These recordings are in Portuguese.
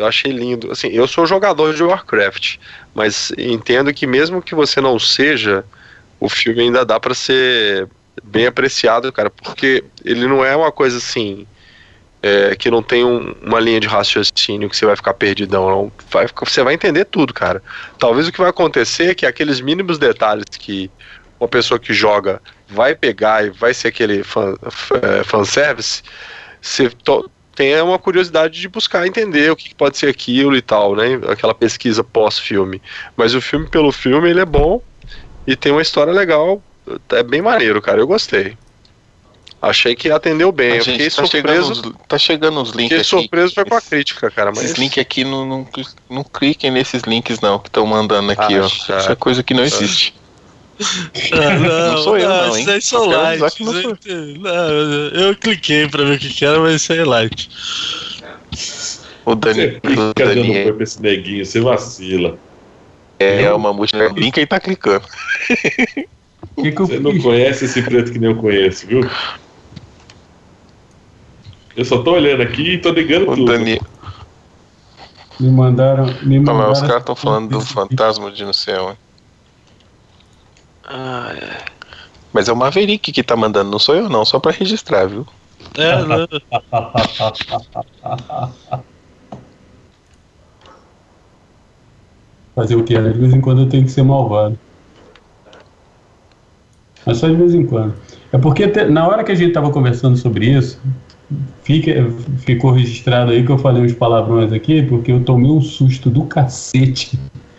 Eu achei lindo. Assim, eu sou jogador de Warcraft, mas entendo que mesmo que você não seja, o filme ainda dá pra ser bem apreciado, cara, porque ele não é uma coisa assim, que não tem uma linha de raciocínio que você vai ficar perdidão, não. Você vai entender tudo, cara. Talvez o que vai acontecer é que aqueles mínimos detalhes que uma pessoa que joga vai pegar e vai ser aquele fanservice, você tem uma curiosidade de buscar entender o que pode ser aquilo e tal, né? Aquela pesquisa pós-filme. Mas o filme pelo filme, ele é bom e tem uma história legal. É bem maneiro, cara. Eu gostei. Achei que atendeu bem. Eu fiquei surpreso. Tá chegando uns links aqui. Fiquei surpreso foi com a crítica, cara. Mas esses links aqui, não cliquem nesses links não, que estão mandando aqui, ó. Isso é coisa que não existe. Não sou eu, não, hein? Isso aí são likes. Eu cliquei pra ver o que era, mas isso aí é like. O Dani. Não foi pra esse neguinho, você vacila. O Mamute não brinca e tá clicando. Você não conhece esse preto que nem eu conheço, viu? Eu só tô olhando aqui e tô ligando tudo. Dani... Me mandaram. Os caras estão falando do fantasma de não sei onde. Mas é o Maverick que tá mandando, não sou eu não, só pra registrar, viu? Não. Fazer o que? De vez em quando eu tenho que ser malvado. Mas só de vez em quando. É porque na hora que a gente tava conversando sobre isso, ficou registrado aí que eu falei uns palavrões aqui, porque eu tomei um susto do cacete.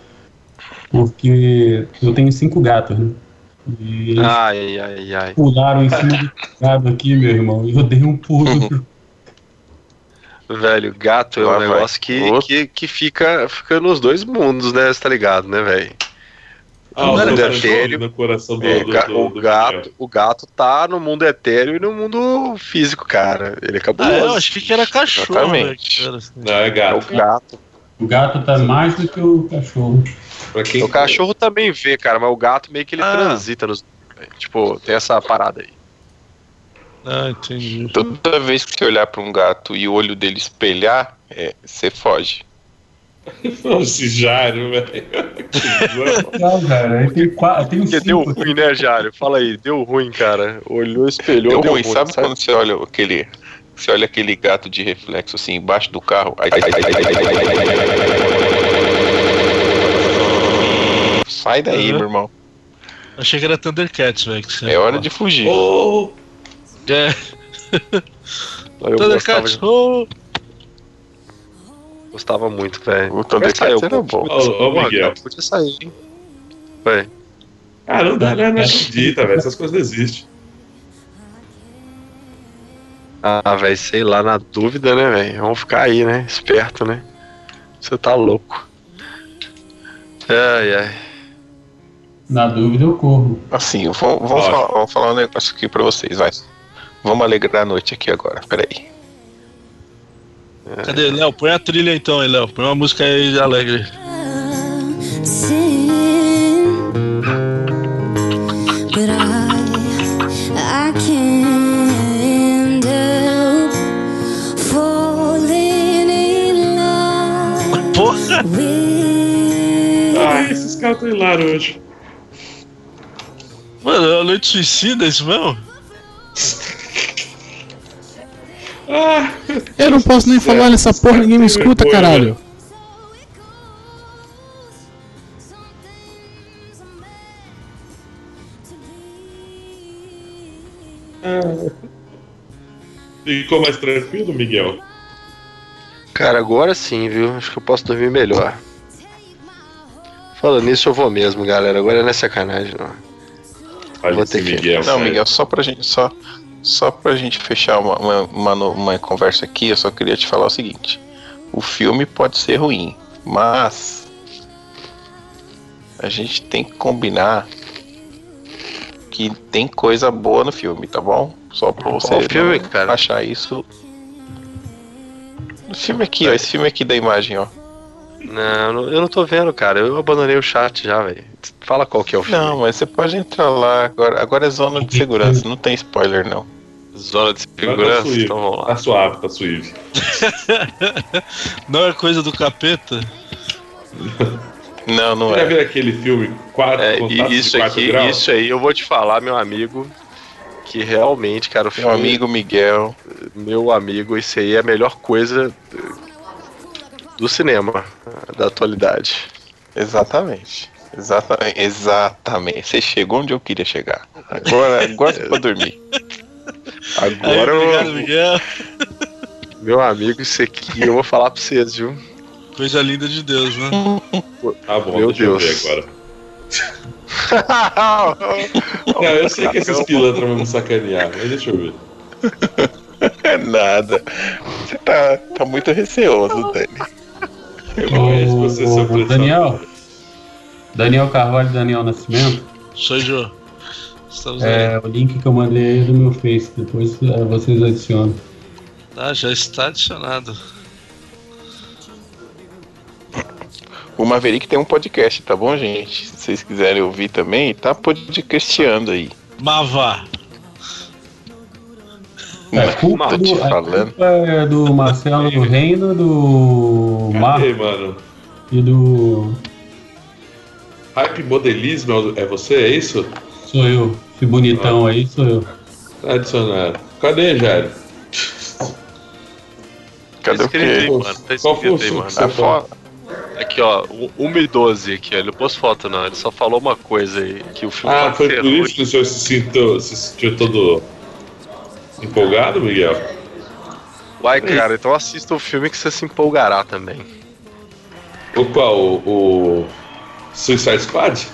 Porque eu tenho 5 gatos, né? E eles pularam em cima do gado aqui, meu irmão. E eu dei um pulo. Velho, gato é um negócio que fica nos dois mundos, né? Você tá ligado, né, velho? O mundo etéreo. No coração o gato tá no mundo etéreo e no mundo físico, cara. Ele acabou. Eu acho que era cachorro. Exatamente. Não, é gato. É o gato. O gato tá mais do que o cachorro. O cachorro também vê, cara, mas o gato meio que ele transita nos. Tipo, tem essa parada aí. Entendi. Toda vez que você olhar pra um gato e o olho dele espelhar, você foge. Esse Jário, velho. Não, cara, tem Porque deu ruim, né, Jário? Fala aí, deu ruim, cara. Olhou, espelhou, deu ruim. Sabe quando você olha aquele gato de reflexo assim embaixo do carro? Sai daí, meu irmão. Achei que era Thundercats, velho. É hora de fugir. Thundercats, Gostava muito, velho. O Thundercats era bom. Ô, Miguel. Podia sair, hein? Vai. Não acredita, velho. Essas coisas não existem. Velho, sei lá, na dúvida, né, velho? Vamos ficar aí, né? Esperto, né? Você tá louco. Ai. Na dúvida eu corro. Assim, vamos falar um negócio aqui pra vocês, vai. Vamos alegrar a noite aqui agora, peraí. Cadê, Léo? Põe a trilha então aí, Léo. Põe uma música aí alegre. Porra! Esses caras estão hilários hoje. Mano, é uma noite suicida, isso mesmo? Eu não posso nem falar nessa porra, ninguém me escuta, caralho. Ficou mais tranquilo, Miguel? Cara, agora sim, viu? Acho que eu posso dormir melhor. Falando nisso, eu vou mesmo, galera. Agora não é sacanagem, não. Vou ter que... Miguel, não, Miguel, só pra gente fechar uma conversa aqui, eu só queria te falar o seguinte. O filme pode ser ruim, mas a gente tem que combinar que tem coisa boa no filme, tá bom? Só pra você achar isso. O filme aqui, ó, esse filme aqui da imagem, ó. Não, eu não tô vendo, cara. Eu abandonei o chat já, velho. Fala qual que é o filme. Não, mas você pode entrar lá. Agora é zona de segurança, não tem spoiler, não. Zona de segurança, então vamos lá. Tá suave, tá suave. Não é coisa do capeta? Não Você é. já viu aquele filme Isso aí eu vou te falar, meu amigo, que realmente, cara, o filme... Meu amigo Miguel. Meu amigo, isso aí é a melhor coisa do cinema, da atualidade. Exatamente. Você chegou onde eu queria chegar. Agora é pra dormir. Agora, obrigado, Miguel. meu amigo, isso aqui eu vou falar pra vocês, viu? Coisa linda de Deus, né? Tá bom, Meu deixa Deus. eu ver agora. Não, eu sei que esses pilantras vão me sacanear, mas deixa eu ver. É nada. Você tá muito receoso, Dani. Eu conheço você, seu preço. Daniel Carvalho e Daniel Nascimento. Sou Jô. Estamos aí. O link que eu mandei aí é do meu Face. Depois vocês adicionam. Ah, já está adicionado. O Maverick tem um podcast, tá bom, gente? Se vocês quiserem ouvir também, tá podcasteando aí. Mavá. A culpa é do Marcelo Reina, do Cadê, Marco mano? e do... Hype modelismo é você, é isso? Sou eu. Esse bonitão aí sou eu. Adicionado. Cadê, Jairo? Cadê o quê? Qual foi o som que você falou? Aqui, ó, 1:12 aqui, ó. Ele não pôs foto, não. Ele só falou uma coisa aí, que o filme pode Foi ser por ruim. isso que o senhor se sentiu todo empolgado, Miguel? Vai, cara, então assista o filme que você se empolgará também. O qual? O Suicide Squad?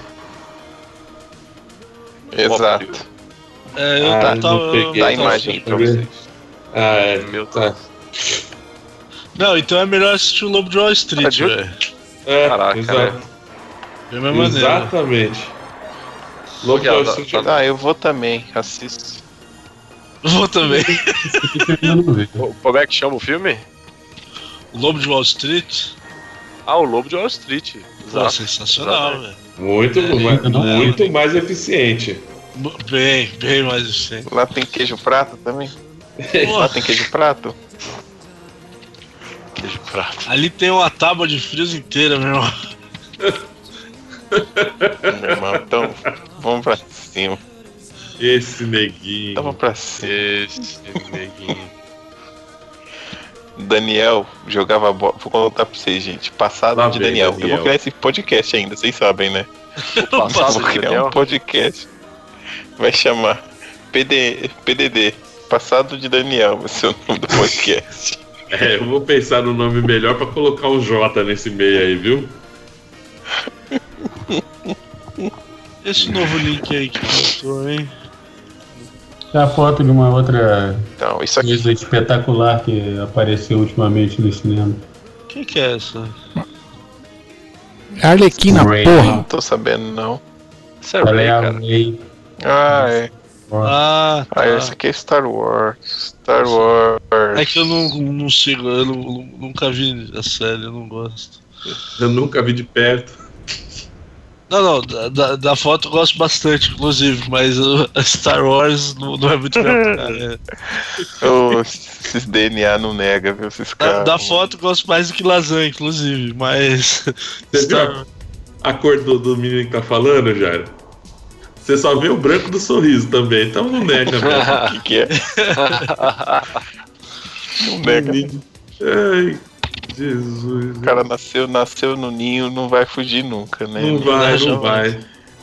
Exato. Eu não peguei. Dá a imagem pra vocês. Meu tá. Não, então é melhor assistir o Lobo de Wall Street, velho. Caraca, exato. Da mesma maneira. Exatamente. Lobo de Wall Street. Eu vou também, assisto. Vou também. Como é que chama o filme? O Lobo de Wall Street. O Lobo de Wall Street. Pô, sensacional, velho. Muito mais eficiente. Bem mais eficiente. Lá tem queijo prato também? Lá tem queijo prato? Queijo prato. Ali tem uma tábua de frios inteira, meu irmão. Meu irmão, então vamos pra cima. Esse neguinho. Vamos pra cima. Esse neguinho. Daniel jogava bola. Vou contar pra vocês, gente. Passado de Daniel. Eu vou criar esse podcast ainda, vocês sabem, né? Vou criar um podcast. Vai chamar PDD. Passado de Daniel, vai ser o nome do podcast. Eu vou pensar no nome melhor pra colocar um J nesse meio aí, viu? Esse novo link aí que botou, hein? É a foto de uma outra Então, isso aqui. coisa espetacular que apareceu ultimamente no cinema. Quem que é essa? É Arlequina, Ray. Não porra. tô sabendo, não. Isso é Ela Ray, é a cara. Ray. É. Ah, tá. Esse aqui é Star Wars. Star Wars. É que eu não sigo, eu nunca vi a série, eu não gosto. Eu nunca vi de perto. Não, da foto eu gosto bastante, inclusive, mas o Star Wars não é muito meu cara. Esses DNA não nega, viu? Esses caras. Da foto eu gosto mais do que lasanha, inclusive, mas. Você viu a cor do menino que tá falando, Jairo? Você só vê o branco do sorriso também, então não nega, velho. O que é? Não nega. Ai, Jesus. O cara nasceu no ninho, não vai fugir nunca, né? Não vai.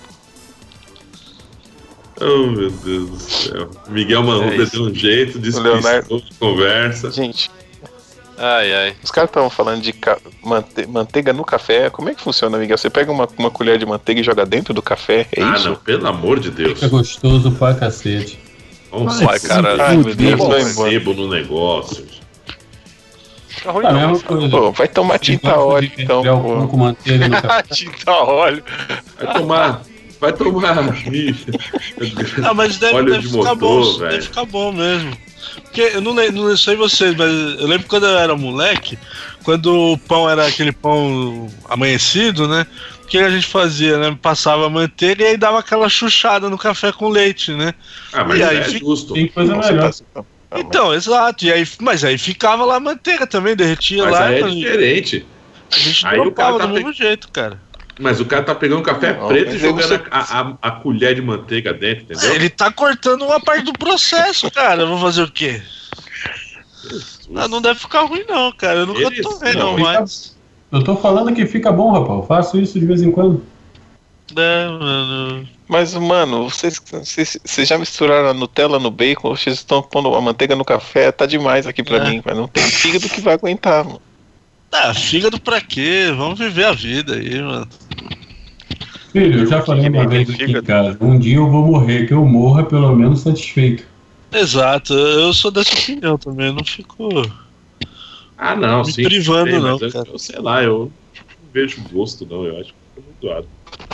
Oh, meu Deus do céu. Miguel Marruda deu um jeito, despistou de conversa. Gente, Ai. os caras estavam falando de manteiga no café. Como é que funciona, Miguel? Você pega uma colher de manteiga e joga dentro do café? É isso? Não, pelo amor de Deus. Fica gostoso pra cacete. Vamos Vai, cara. Ai, meu Deus, um vai embora. sebo no negócio. Tá ruim, A não. mesma coisa. Pô, vai tomar tinta óleo, então, pô. Com manteiga no café. Tinta óleo. Vai tomar. Ah, mas Óleo deve de ficar motor, bom, velho. deve ficar bom mesmo. Porque eu não sei vocês, mas eu lembro quando eu era moleque, quando o pão era aquele pão amanhecido, né? o que a gente fazia, né? Passava manteiga e aí dava aquela chuchada no café com leite, né? Mas e aí é justo. Tem coisa melhor. Então, exato. E aí, mas aí ficava lá a manteiga também, derretia Mas lá. aí é diferente. A gente Aí o dropava cara do mesmo jeito, cara. Mas o cara tá pegando café preto e jogando a colher de manteiga dentro, entendeu? Ele tá cortando uma parte do processo, cara. Eu vou fazer o quê? Não deve ficar ruim, não, cara. Eu nunca tomei, não, mas. Eu tô falando que fica bom, rapaz. Eu faço isso de vez em quando. Mano. Mas, mano, vocês já misturaram a Nutella no bacon, vocês estão pondo a manteiga no café, tá demais aqui pra mim, mas não tem fígado que vai aguentar, mano. Fígado pra quê? Vamos viver a vida aí, mano. Filho, eu já falei uma vez aqui em casa. Um dia eu vou morrer, que eu morra pelo menos satisfeito. Exato, eu sou dessa opinião também, eu não fico não, me sim, privando, sei, não, mas cara. eu sei lá, eu não vejo gosto, não, eu acho que fica muito doado.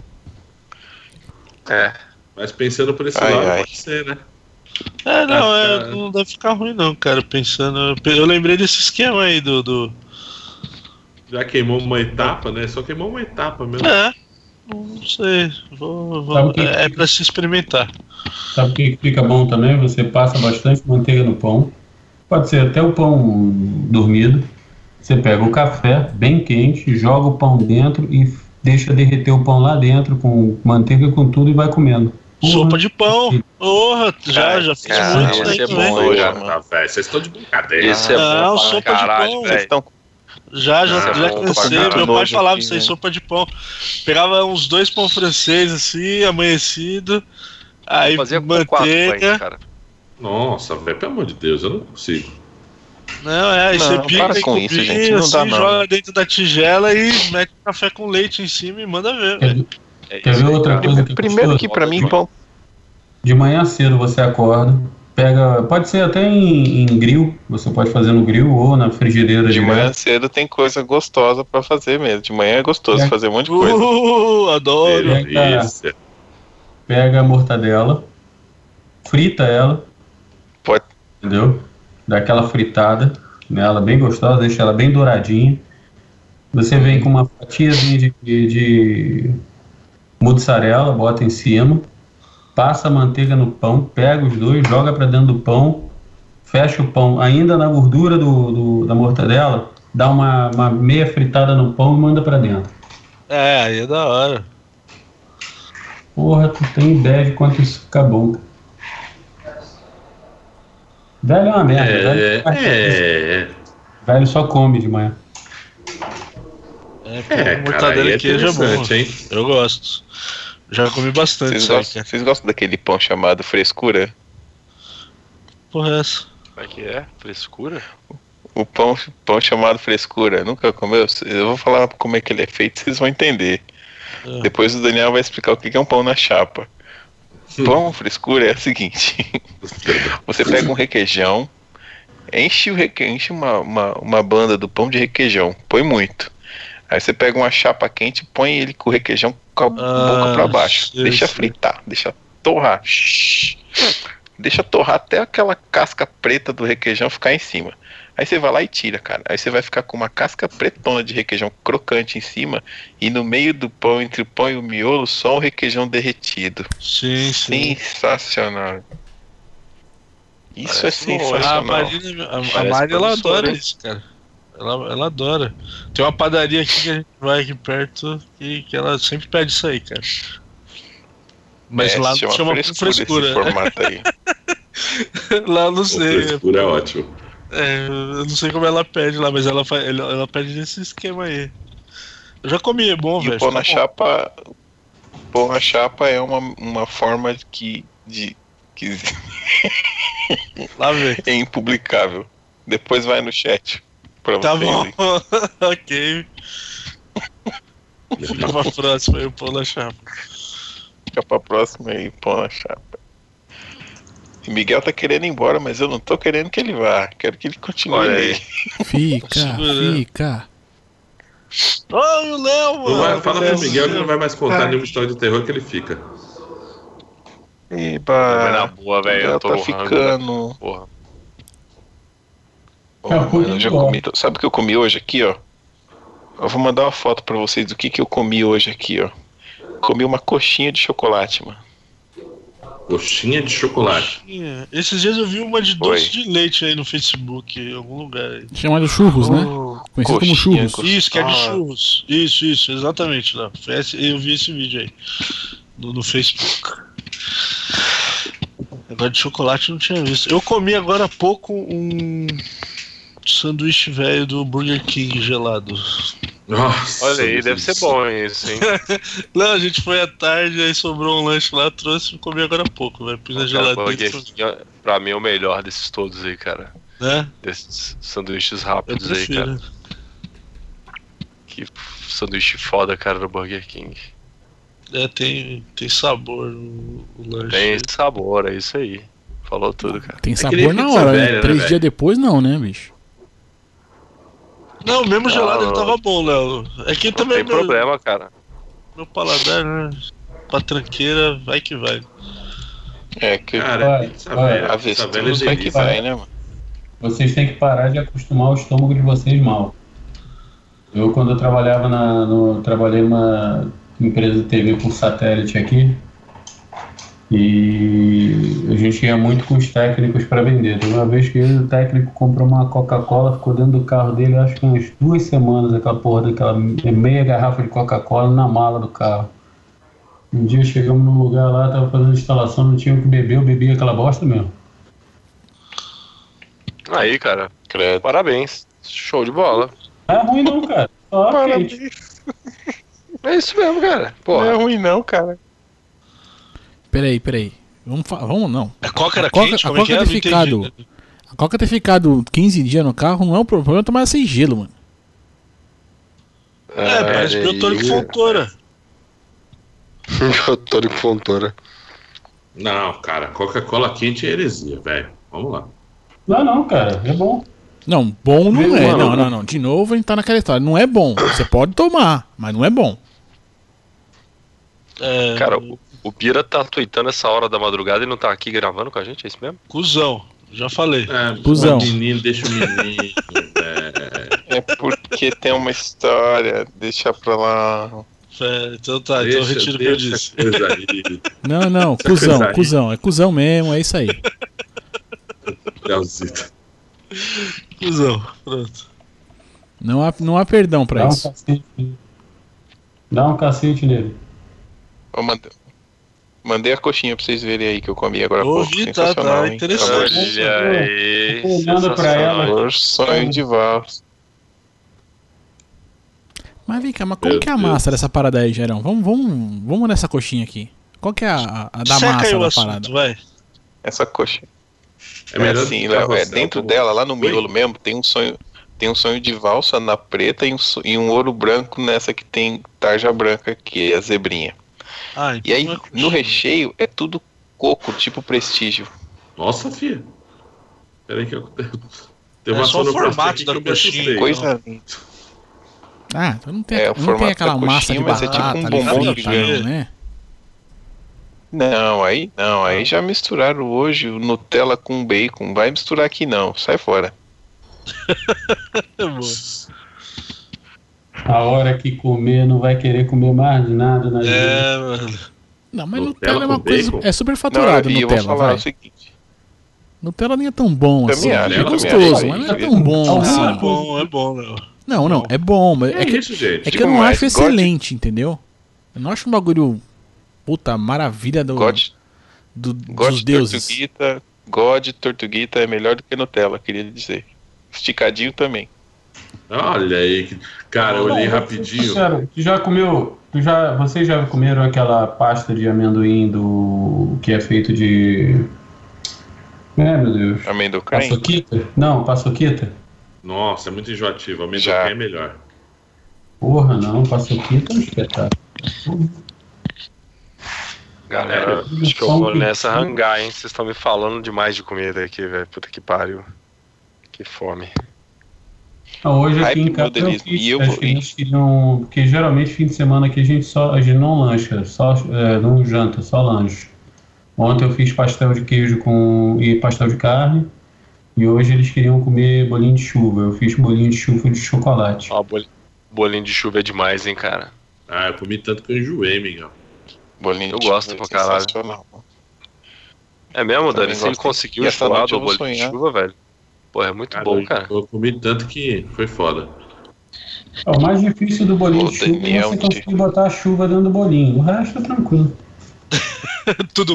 Mas pensando por esse lado, pode ser, né? Não deve ficar ruim, não, cara, pensando. Eu lembrei desse esquema aí do. Já queimou uma etapa, né? Só queimou uma etapa mesmo. Não sei. Que pra se experimentar. Sabe o que fica bom também? Você passa bastante manteiga no pão. Pode ser até o pão dormido. Você pega o café bem quente, joga o pão dentro e deixa derreter o pão lá dentro com manteiga, com tudo e vai comendo. Sopa de pão. Porra, já fiz muito esse aí é também. bom, já. Vocês estão de brincadeira. Esse é bom pra sopa caralho, de pão. velho. Já bom pra cansei. caralho. Meu pai falava Aqui, isso aí, né? sopa de pão. Pegava uns 2 pão francês assim, amanhecido. Aí Fazia com 4 pães, manteiga. cara. Nossa, velho, pelo amor de Deus, eu não consigo. Aí Não, você para pica com e isso, gente, não assim, dá não. joga dentro da tigela e mete café com leite em cima e manda ver, velho. Quer ver outra coisa que Primeiro gostoso? que pra mim, pão. De manhã cedo você acorda, pega, pode ser até em grill, você pode fazer no grill ou na frigideira De manhã direto. cedo tem coisa gostosa pra fazer mesmo. De manhã é gostoso fazer um monte de coisa. Adoro. Delícia. Pega a mortadela, frita ela, Pode. entendeu? Dá aquela fritada nela bem gostosa, deixa ela bem douradinha. Você vem com uma fatiazinha de mussarela, bota em cima, passa a manteiga no pão, pega os dois, joga pra dentro do pão, fecha o pão ainda na gordura da mortadela, dá uma meia fritada no pão e manda pra dentro. Aí é da hora. Porra, tu tem ideia de quanto isso fica bom. Velho é uma merda. Velho só come de manhã. Mortadela aí e queijo é bom. interessante, hein? Eu gosto. Já comi bastante Vocês isso aí, gostam, cara. vocês gostam daquele pão chamado frescura? Porra, essa. Como é que é? Frescura? O pão chamado frescura. Nunca comeu? Eu vou falar como é que ele é feito, vocês vão entender. Depois o Daniel vai explicar o que é um pão na chapa. Pão frescura é o seguinte: você pega um requeijão, enche uma banda do pão de requeijão, põe muito. Aí você pega uma chapa quente e põe ele com o requeijão com a boca pra baixo. Deixa fritar, deixa torrar. Deixa torrar até aquela casca preta do requeijão ficar em cima. Aí você vai lá e tira, cara. Aí você vai ficar com uma casca pretona de requeijão crocante em cima e no meio do pão, entre o pão e o miolo, só o requeijão derretido. Sim. Sensacional. Isso é Parece sensacional. A Mari, ela adora isso, cara. Ela adora. Tem uma padaria aqui que a gente vai aqui perto que ela sempre pede isso aí, cara. Mas lá não chama frescura. Esse formato aí. Lá eu não sei. Frescura é ótimo. Eu não sei como ela pede lá, mas ela pede nesse esquema aí. Eu já comi, é bom, velho. O pão na chapa. Pão na chapa é uma forma que lá vem. é impublicável. Depois vai no chat. Pra Tá vocês bom. aí. Ok. Fica pra próxima aí, o pão na chapa. Fica pra próxima aí, pão na chapa. O Miguel tá querendo ir embora, mas eu não tô querendo que ele vá. Quero que ele continue aí. Fica. Oi, o Léo, Não vai, mano. fala pro Miguel que não vai mais contar nenhuma história de terror que ele fica. Vai na boa, velho. Miguel Eu tô tá rango, ficando. porra. Mano, eu já comi. Sabe o que eu comi hoje aqui, ó? Eu vou mandar uma foto pra vocês do que eu comi hoje aqui, ó. Comi uma coxinha de chocolate, mano. Coxinha de chocolate. Coxinha. Esses dias eu vi uma de doce de leite aí no Facebook, em algum lugar aí. Chamado churros, né? Conhecido como churros. Isso, que é de churros. Isso, exatamente. Não. Eu vi esse vídeo aí no Facebook. Agora de chocolate eu não tinha visto. Eu comi agora há pouco um sanduíche velho do Burger King gelado. Nossa, olha aí, deve ser bom isso, hein? Não, a gente foi à tarde, aí sobrou um lanche lá, trouxe e comi agora há pouco, velho. Pus na geladeira. Pra mim é o melhor desses todos aí, cara. É? Desses sanduíches rápidos aí, cara. Que sanduíche foda, cara, do Burger King. É, tem sabor no lanche. Tem sabor, é isso aí. Falou tudo, cara. Tem sabor na hora, né? 3 dias depois não, né, bicho? Não, mesmo gelado ele tava bom, Léo. É que também tem problema, cara. Meu paladar, né? Pra tranqueira, vai que vai. É que cara, a avestruz vai que vai, né, mano? Vocês têm que parar de acostumar o estômago de vocês mal. Eu, quando eu trabalhava trabalhei numa empresa de TV por satélite aqui, e a gente ia muito com os técnicos para vender. Teve uma vez que o técnico comprou uma Coca-Cola, ficou dentro do carro dele, acho que umas 2 semanas, aquela porra daquela meia garrafa de Coca-Cola na mala do carro. Um dia chegamos num lugar lá, tava fazendo instalação, não tinha o que beber, eu bebi aquela bosta mesmo. Aí, cara, parabéns, show de bola. Não é ruim não, cara, só parabéns. É isso mesmo, cara. Porra. Não é ruim não, cara. Peraí. Vamos não. A Coca era quente? A Coca ter ficado 15 dias no carro não é um problema, tomar sem gelo, mano. Parece biotônico Fontoura. Biotônico Fontoura. Não, cara, Coca-Cola quente é heresia, velho. Vamos lá. Não, cara, é bom. Não, bom não é. Não. De novo a gente tá naquela história. Não é bom. Você pode tomar, mas não é bom. Cara, o Bira tá tweetando essa hora da madrugada e não tá aqui gravando com a gente, é isso mesmo? Cuzão, já falei. Cuzão. Menino, deixa o menino. É porque tem uma história, deixa pra lá. Então tá, então eu retiro o que eu disse. Não, cuzão. É cuzão mesmo, é isso aí. Leozito. Cuzão, pronto. Não há perdão pra isso. Dá um cacete nele. Eu mandei a coxinha pra vocês verem aí que eu comi agora há pouco. Tá interessante. Olha aí. Olhando pra ela. Sonho de valsa. Mas vem cá, mas como que é a massa dessa parada aí, Gerão? Vamos nessa coxinha aqui. Qual que é a da massa da parada? Vai. Essa coxa. É assim, Léo, dentro dela, lá no miolo mesmo, tem um sonho de valsa na preta e um ouro branco nessa que tem tarja branca, que é a zebrinha. E aí, no recheio, é tudo coco, tipo Prestígio. Nossa, filha. Peraí que eu... Tem uma só o formato da coxinha. Coisa linda. Então não tem aquela massa de batata, mas é tipo um bombom gigante, né? Não, aí já misturaram hoje o Nutella com bacon. Vai misturar aqui não, sai fora. A hora que comer, não vai querer comer mais nada na vida. Mano. Não, mas Nutella é uma coisa. É super faturado Nutella. Eu vou falar o seguinte. Nutella nem é tão bom assim. É gostoso, mas não é tão bom assim. É bom, Léo. Não, é bom, mas é que eu não acho excelente, entendeu? Eu não acho um bagulho. Puta, maravilha dos deuses. Tortuguita é melhor do que Nutella, queria dizer. Esticadinho também. Olha aí, cara, eu olhei rapidinho. Vocês já comeram aquela pasta de amendoim que é feito de... meu Deus. Amendoim? Paçoquita? Não, paçoquita. Nossa, é muito enjoativo. Amendoim é melhor. Porra, não, paçoquita é um espetáculo. Galera, acho que eu vou nessa hangar, hein? Vocês estão me falando demais de comida aqui, velho. Puta que pariu. Que fome. Hoje aqui em casa eles queriam, porque geralmente fim de semana aqui a gente não lancha, não janta, só lanche. Ontem eu fiz pastel de queijo e pastel de carne, e hoje eles queriam comer bolinho de chuva. Eu fiz bolinho de chuva de chocolate. Bolinho de chuva é demais, hein, cara. Ah, eu comi tanto que eu enjoei, Miguel. Bolinho de chuva gosto pra caralho. É mesmo, Dani? Você conseguiu enjoar do bolinho de chuva, velho? Pô, é muito bom, cara. Eu comi tanto que foi foda. O mais difícil do bolinho de chuva é você conseguir botar a chuva dentro do bolinho. O resto é tranquilo. Tudo.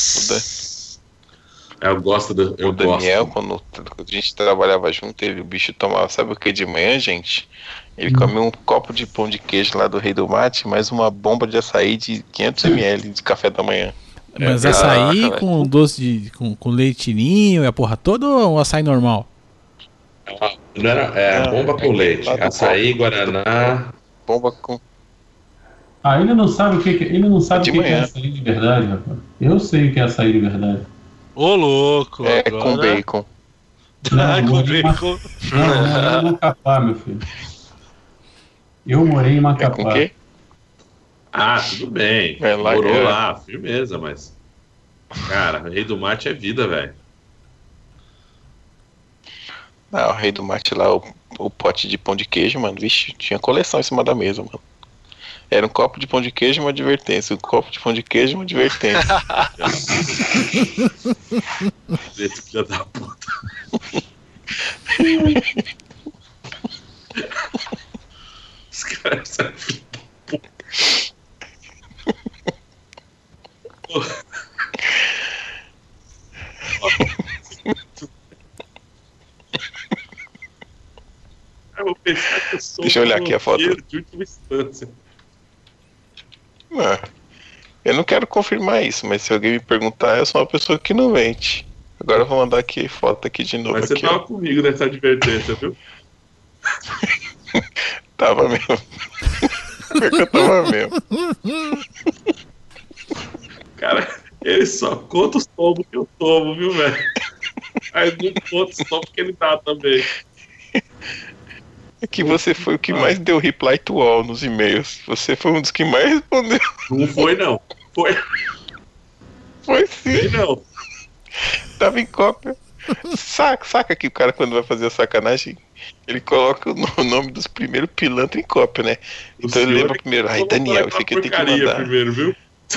Eu gosto do. O Daniel, quando a gente trabalhava junto, o bicho tomava, sabe o que de manhã, gente? Ele comia um copo de pão de queijo lá do Rei do Mate, mais uma bomba de açaí de 500 ml de café da manhã. Mas açaí com doce com leitinho e a porra toda ou açaí normal? Não era, bomba com leite. Açaí, guaraná. Bomba com. Ele não sabe o que é açaí de verdade, rapaz. Eu sei o que é açaí de verdade. Ô, louco! É agora... com bacon. Não, com bacon. Não, eu morei em Macapá, meu filho. Eu morei em Macapá. Com quê? Tudo bem. Morou lá, firmeza, mas. Cara, o Rei do Mate é vida, velho. Não, o Rei do Mate lá, o pote de pão de queijo, mano, vixe, tinha coleção em cima da mesa, mano. Era um copo de pão de queijo e uma advertência. Um copo de pão de queijo e uma advertência. Filha da puta. Os caras são filha da puta. Eu vou pensar que eu sou Deixa eu olhar aqui a foto. De última instância. Eu não quero confirmar isso, mas se alguém me perguntar, eu sou uma pessoa que não mente. Agora eu vou mandar aqui foto aqui de novo. Mas você tava comigo nessa advertência, viu? Tava mesmo. Eu tava mesmo. Cara, ele só conta os tombos que eu tomo, viu, velho? Aí não conta os tombos que ele dá também. É que você foi o que mais deu reply to all nos e-mails. Você foi um dos que mais respondeu. Não foi, não. Foi sim. Não. Tava em cópia. Saca que o cara, quando vai fazer a sacanagem, ele coloca o nome dos primeiros pilantras em cópia, né? Então ele lembra primeiro. Daniel, isso aqui tem que mandar. Primeiro, viu?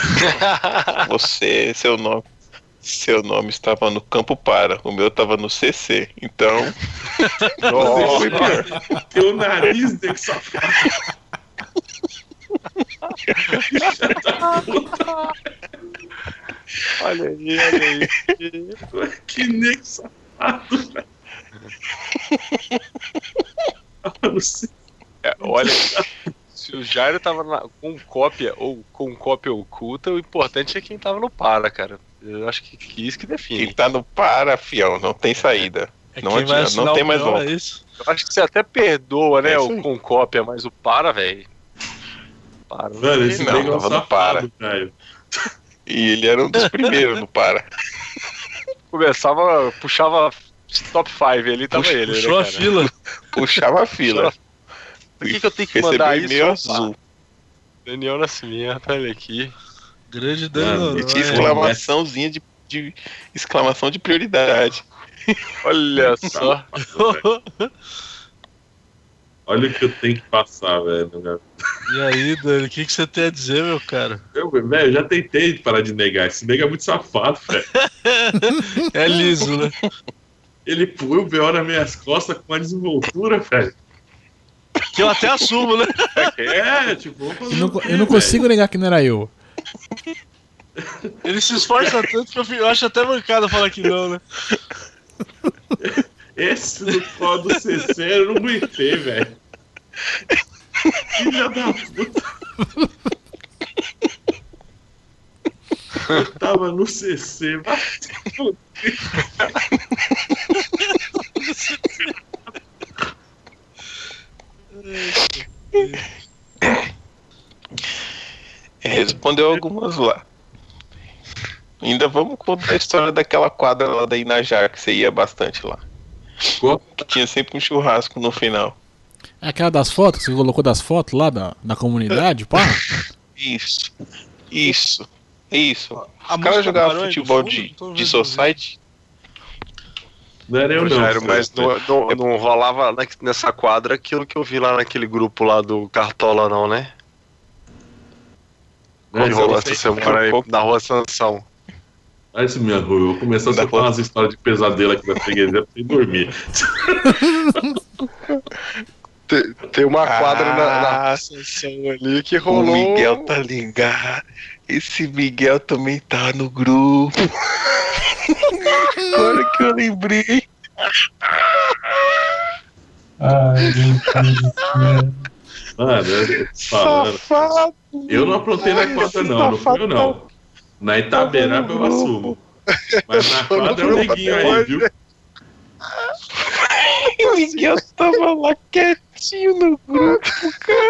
Seu nome estava no Campo Para, o meu estava no CC, então. Teu nariz tem que safar. Olha aí. Que nem safado, velho. Olha, se o Jairo tava com cópia ou com cópia oculta, o importante é quem tava no para, cara. Eu acho que isso que define. Quem tá no para, fião, não tem saída. Não adianta, não tem mais volta. Eu acho que você até perdoa, né, o com cópia, mas o para, velho. Mano, esse não tava no para. Velho. E ele era um dos primeiros no para. Puxava top 5 ali, tava ele. Puxou, né, a fila. Puxava a fila. Por que eu tenho que mandar isso? Meio azul. Daniel Nascimento, olha aqui. Grande Daniel. E tinha exclamaçãozinha de exclamação de prioridade. Olha só. Olha o que eu tenho que passar, velho. E aí, Dani, o que você tem a dizer, meu cara? Eu já tentei parar de negar. Esse nega é muito safado, velho. É liso, né? Ele põe o B.O. nas minhas costas com a desenvoltura, velho. Que eu até assumo, né? Tipo... Eu não consigo negar que não era eu. Ele se esforça tanto que eu acho até mancada falar que não, né? Esse do pó do CC eu não aguentei, velho. Filha da puta. Eu tava no CC, batendo. Respondeu algumas lá. Ainda vamos contar a história daquela quadra lá da Inajar, que você ia bastante lá. Que tinha sempre um churrasco no final. É aquela das fotos que você colocou das fotos lá da comunidade, pá? Isso. Os caras jogavam futebol de society. Não era eu, não. Mas não rolava nessa quadra aquilo que eu vi lá naquele grupo lá do Cartola, não, né? Quando rolou essa semana aí na Rua Sansão. Ah, isso minha rua. Eu vou começar a soltar umas histórias de pesadelo aqui na freguesia pra você dormir. Tem uma quadra na Ascensão ali que rolou. O Miguel tá ligado. Esse Miguel também tá no grupo. Agora que eu lembrei. Ai, gente. Mano, falando. Eu não aprontei na quadra, não fui eu, não. Na Itaberaba eu assumo. Mas na quadra é o neguinho aí, viu? O Miguel tava lá quietinho no grupo, cara.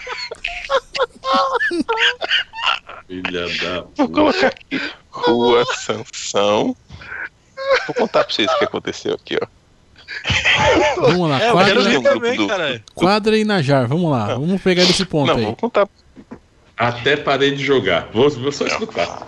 Filha da puta. Vou colocar aqui. Rua Sansão. Vou contar pra vocês o que aconteceu aqui, ó. Vamos lá, quadra e Najar, vamos lá. Vamos pegar desse ponto aí. Vou contar. Até parei de jogar. Vou só escutar.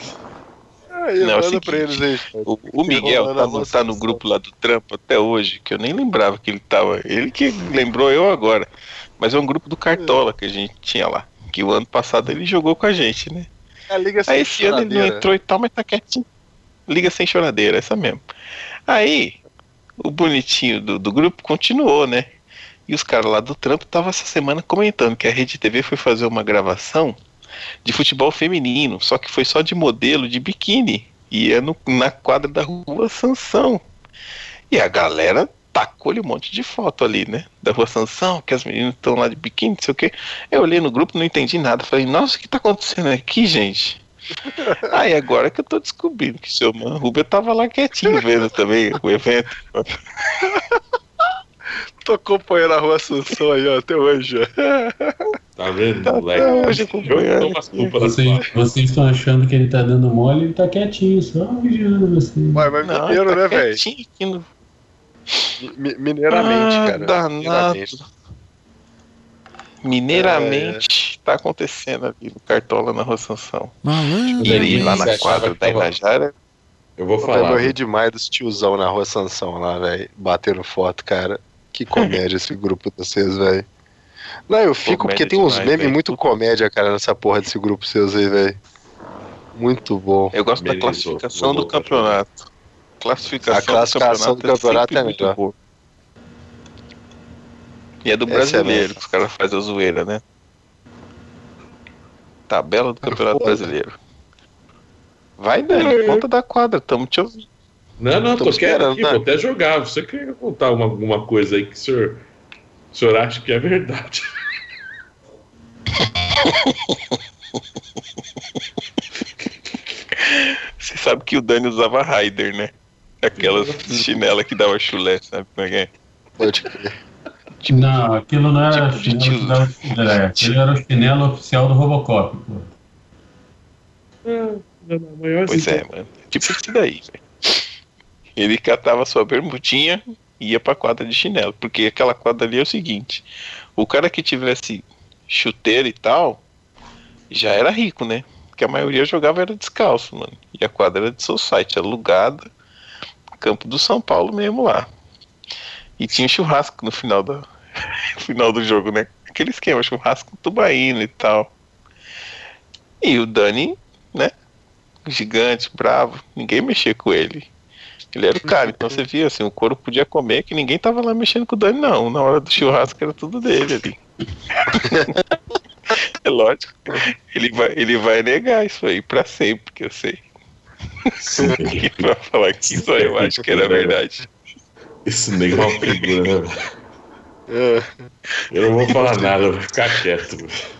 Pra eles aí. O Miguel tá no grupo lá do trampo até hoje, que eu nem lembrava que ele tava. Ele que lembrou eu agora. Mas é um grupo do Cartola que a gente tinha lá. Que o ano passado ele jogou com a gente, né? Aí esse ano ele não entrou e tal, mas tá quietinho. Liga sem choradeira, essa mesmo. Aí, o bonitinho do grupo continuou, né? E os caras lá do trampo estavam essa semana comentando que a Rede TV foi fazer uma gravação de futebol feminino, só que foi só de modelo de biquíni. E é na quadra da Rua Sansão. E a galera tacou-lhe um monte de foto ali, né? Da Rua Sansão, que as meninas estão lá de biquíni, não sei o quê. Eu olhei no grupo, não entendi nada. Falei, nossa, o que tá acontecendo aqui, gente? Aí agora que eu tô descobrindo que seu mano Rubio tava lá quietinho vendo também o evento. Tô acompanhando a Rua Assunção aí, ó, até hoje. Tá vendo, moleque? Hoje acompanhando. Vocês estão achando que ele tá dando mole, ele tá quietinho, só vigiando vocês. Mas mineiro, né, velho? No... Mineiramente, cara. Danado. Mineiramente tá acontecendo ali no Cartola na Rua Sansão. Ele lá na quadra da Inajara. Eu vou falar. Eu morri demais dos tiozão na Rua Sansão lá, velho. Batendo foto, cara. Que comédia esse grupo de vocês, velho. Não, eu fico comédia porque tem uns memes véio. Muito comédia, cara, nessa porra desse grupo seus aí, velho. Muito bom. Eu gosto da classificação do campeonato. A classificação do campeonato é melhor. Boa. E é do brasileiro que os caras fazem a zoeira, né? Tabela do Campeonato Brasileiro. Vai, Dani, conta da quadra, tamo te ouvindo. Não, tô querendo aqui, vou até jogar. Você quer contar alguma coisa aí que o senhor acha que é verdade? Você sabe que o Dani usava Raider, né? Aquelas chinelas que dava chulé, sabe como é que é? Pode crer. Não, aquilo não era chinelo, aquilo era o chinelo oficial do Robocop, pô. Pois é, mano. Tipo isso daí, velho. Ele catava sua bermudinha e ia pra quadra de chinelo. Porque aquela quadra ali é o seguinte: o cara que tivesse chuteira e tal já era rico, né? Porque a maioria jogava era descalço, mano. E a quadra era de society, alugada, campo do São Paulo mesmo lá. E tinha churrasco no final do jogo, né? Aquele esquema, churrasco tubaíno e tal. E o Dani, né? Gigante, bravo, ninguém mexia com ele. Ele era o cara, então você via assim, o couro podia comer, que ninguém tava lá mexendo com o Dani, não. Na hora do churrasco era tudo dele ali. É lógico. Ele vai negar isso aí pra sempre, que eu sei. Pra falar que isso aí eu acho que era verdade. Esse nego é uma figura, né, velho? Eu não vou falar nada, eu vou ficar quieto.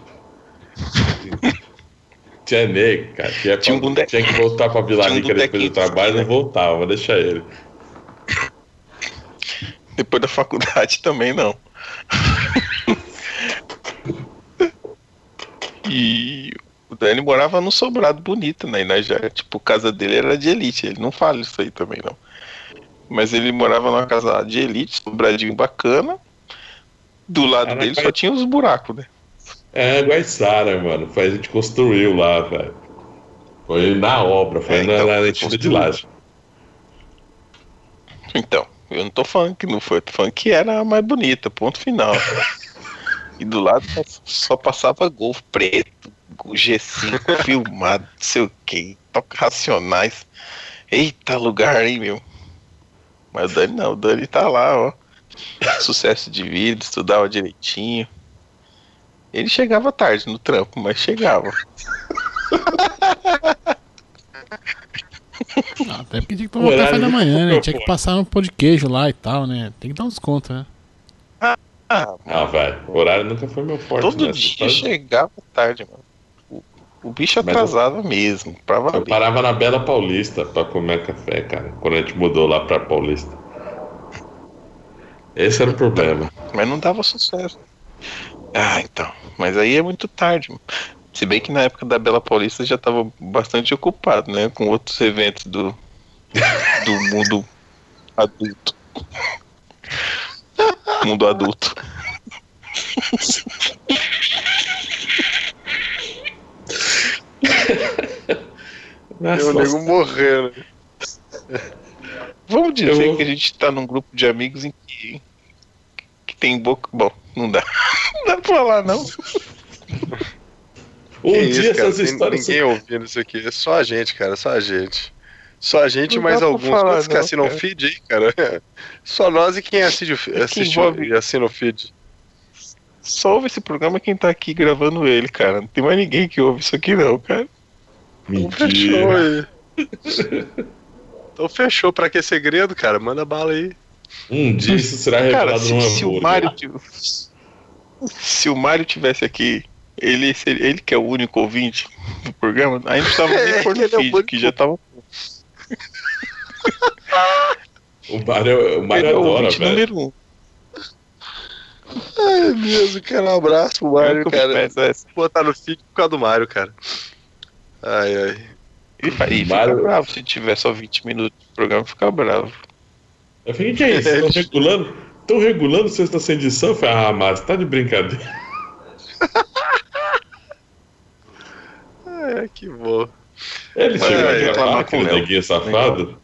Tinha nego, cara. Tinha que voltar pra Vila Rica depois do trabalho, não voltava, vou deixar ele. Depois da faculdade também não. E o Dani morava num sobrado bonito, né? Tipo, a casa dele era de elite. Ele não fala isso aí também, não. Mas ele morava numa casa de elite, sobradinho bacana. Do lado dele só tinha os buracos, né? É, Guaiçara, mano. A gente construiu lá, velho. Foi na obra, foi na enchida de laje. Então, eu não tô falando que não foi, tô falando que era a mais bonita, ponto final. E do lado só passava Golf preto, G5 filmado, não sei o que, toca Racionais. Eita lugar, hein, meu. Mas o Dani não, o Dani tá lá, ó. Sucesso de vida, estudava direitinho. Ele chegava tarde no trampo, mas chegava. Até porque tinha que tomar café da manhã, né? Tinha que passar um pão de queijo lá e tal, né? Tem que dar um desconto, né? Velho, o horário nunca foi meu forte. Todo dia chegava tarde, mano. O bicho atrasava mesmo, pra valer. Eu parava na Bela Paulista pra comer café, cara, quando a gente mudou lá pra Paulista. Esse era o problema. Mas não dava sucesso. Então. Mas aí é muito tarde, mano. Se bem que na época da Bela Paulista já tava bastante ocupado, né? Com outros eventos do mundo adulto. Mundo adulto. Eu nego morrendo. Vamos dizer que a gente tá num grupo de amigos em que tem boca. Bom, não dá. Não dá pra falar, não. Dia cara, essas histórias. Ninguém ouvindo isso aqui. É só a gente, cara. Só a gente. Só a gente e mais alguns. Quantos que assinam o feed aí, cara? Só nós e quem assiste e assina o feed. Só ouve esse programa quem tá aqui gravando ele, cara. Não tem mais ninguém que ouve isso aqui, não, cara. Então fechou aí. Então fechou. Pra que segredo, cara? Manda bala aí. Um dia isso será revelado numa Se o Mário tivesse aqui, ele que é o único ouvinte do programa, a gente tava nem por no feed, que já tava. O Mário adora, velho. Número 1. Ai, mesmo, cara. Um abraço pro Mário, cara. Vou botar no feed por causa do Mário, cara. Ai. E fica bravo se tiver só 20 minutos do programa, fica bravo. Eu falei, que é isso? Estão regulando sexta sem edição? Eu falei, Mário, você tá de brincadeira. Que bom. Ele chegou a reclamar com o neguinho safado?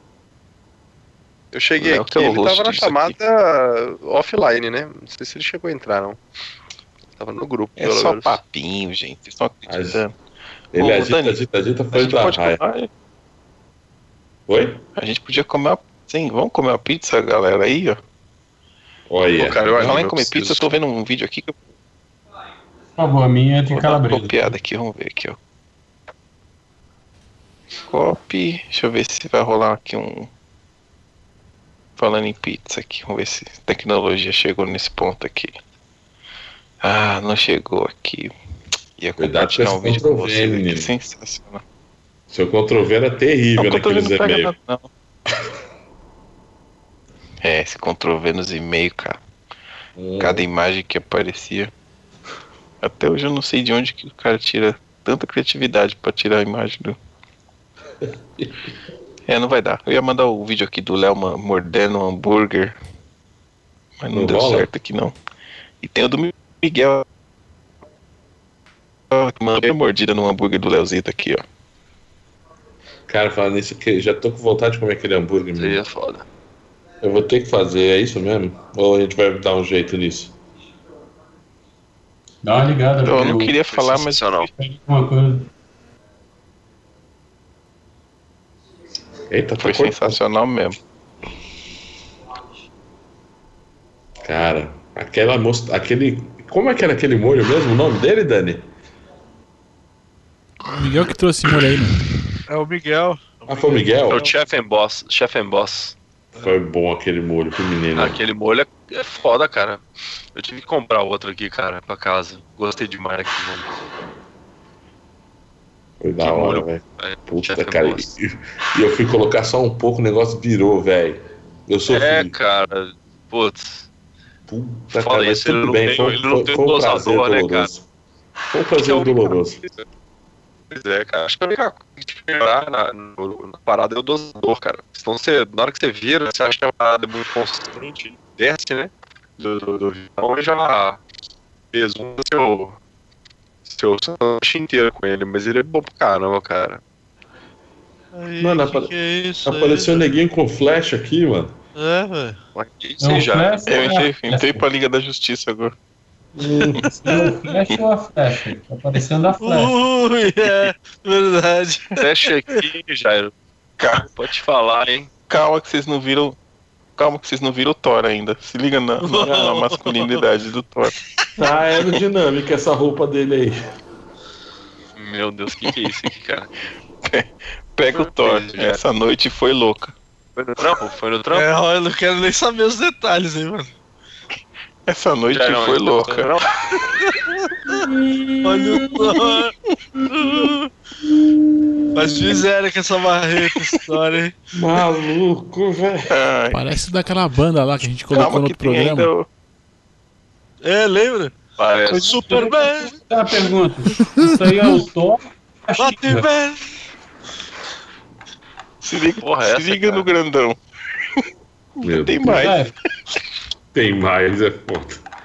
Eu cheguei aqui, ele tava na chamada offline, né? Não sei se ele chegou a entrar, não. Tava no grupo. É só menos. Papinho, gente. Vocês estão acreditando. Ele agita, foi da raia. Oi? A gente podia comer Sim, vamos comer uma pizza, galera, aí, ó. Olha. Pô, cara, eu comer pizza, eu tô vendo um vídeo aqui que eu... Por favor, a minha é de calabresa. Copiada aqui, vamos ver aqui, ó. Copy. Deixa eu ver se vai rolar aqui um... Falando em pizza aqui, vamos ver se a tecnologia chegou nesse ponto aqui. Não chegou aqui. Ia compartilhar um vídeo com você, que sensacional. Seu Ctrl-V era terrível naqueles e-mails. Esse Ctrl-V nos e-mails, cara. Cada imagem que aparecia. Até hoje eu não sei de onde que o cara tira tanta criatividade pra tirar a imagem do... não vai dar. Eu ia mandar o vídeo aqui do Léo mordendo um hambúrguer, mas não deu certo aqui não. E tem o do Miguel, que mandou mordida no hambúrguer do Leozito aqui, ó. Cara, falando nisso aqui, já tô com vontade de comer aquele hambúrguer. Isso aí é foda. Eu vou ter que fazer, é isso mesmo? Ou a gente vai dar um jeito nisso? Dá uma ligada. Eu não queria falar, mas... Uma coisa. Eita, foi sensacional mesmo. Cara, aquela moça, como é que era aquele molho mesmo? O nome dele, Dani? O Miguel que trouxe molho aí, mano. É o Miguel. Foi o Miguel? É o Chef and Boss. Foi bom aquele molho pro menino. Aquele molho é foda, cara. Eu tive que comprar outro aqui, cara, pra casa. Gostei demais daquele molho. Foi da hora, velho. Puta, cara. E eu fui colocar só um pouco, o negócio virou, velho. Eu sofri. Cara. Putz. Puta, cara, mas tudo bem. Foi um prazer doloroso. Foi um prazer doloroso. Pois é, cara. Acho que a única coisa que melhorar na parada é o dosador, cara. Então na hora que você vira, você acha que a parada é muito consistente, desce, né? Do então eu já presumo seu sanduíche inteiro com ele, mas ele é bom pra caramba, cara. Aí, mano, que é isso? Apareceu um neguinho com flash aqui, mano. É, velho. Eu entrei pra Liga da Justiça agora. O flash ou a flecha? Tá aparecendo a flecha. Verdade. Flash aqui, Jairo. Pode falar, hein? Calma que vocês não viram o Thor ainda. Se liga na masculinidade do Thor. Tá aerodinâmica essa roupa dele aí. Meu Deus, que é isso aqui, cara? Pega o Thor. Essa noite foi louca. Foi no trampo? Foi no trampo? Eu não quero nem saber os detalhes, hein, mano. Essa noite foi louca. Olha o Thor. Mas miséria com essa marreta, história, hein? Maluco, velho. Parece daquela banda lá que a gente colocou no outro programa. Lembra? Parece. Foi Superman. Uma pergunta. Isso aí é o Thor? Batman. Se liga no grandão. Meu Tem mais. Tem mais, é foda.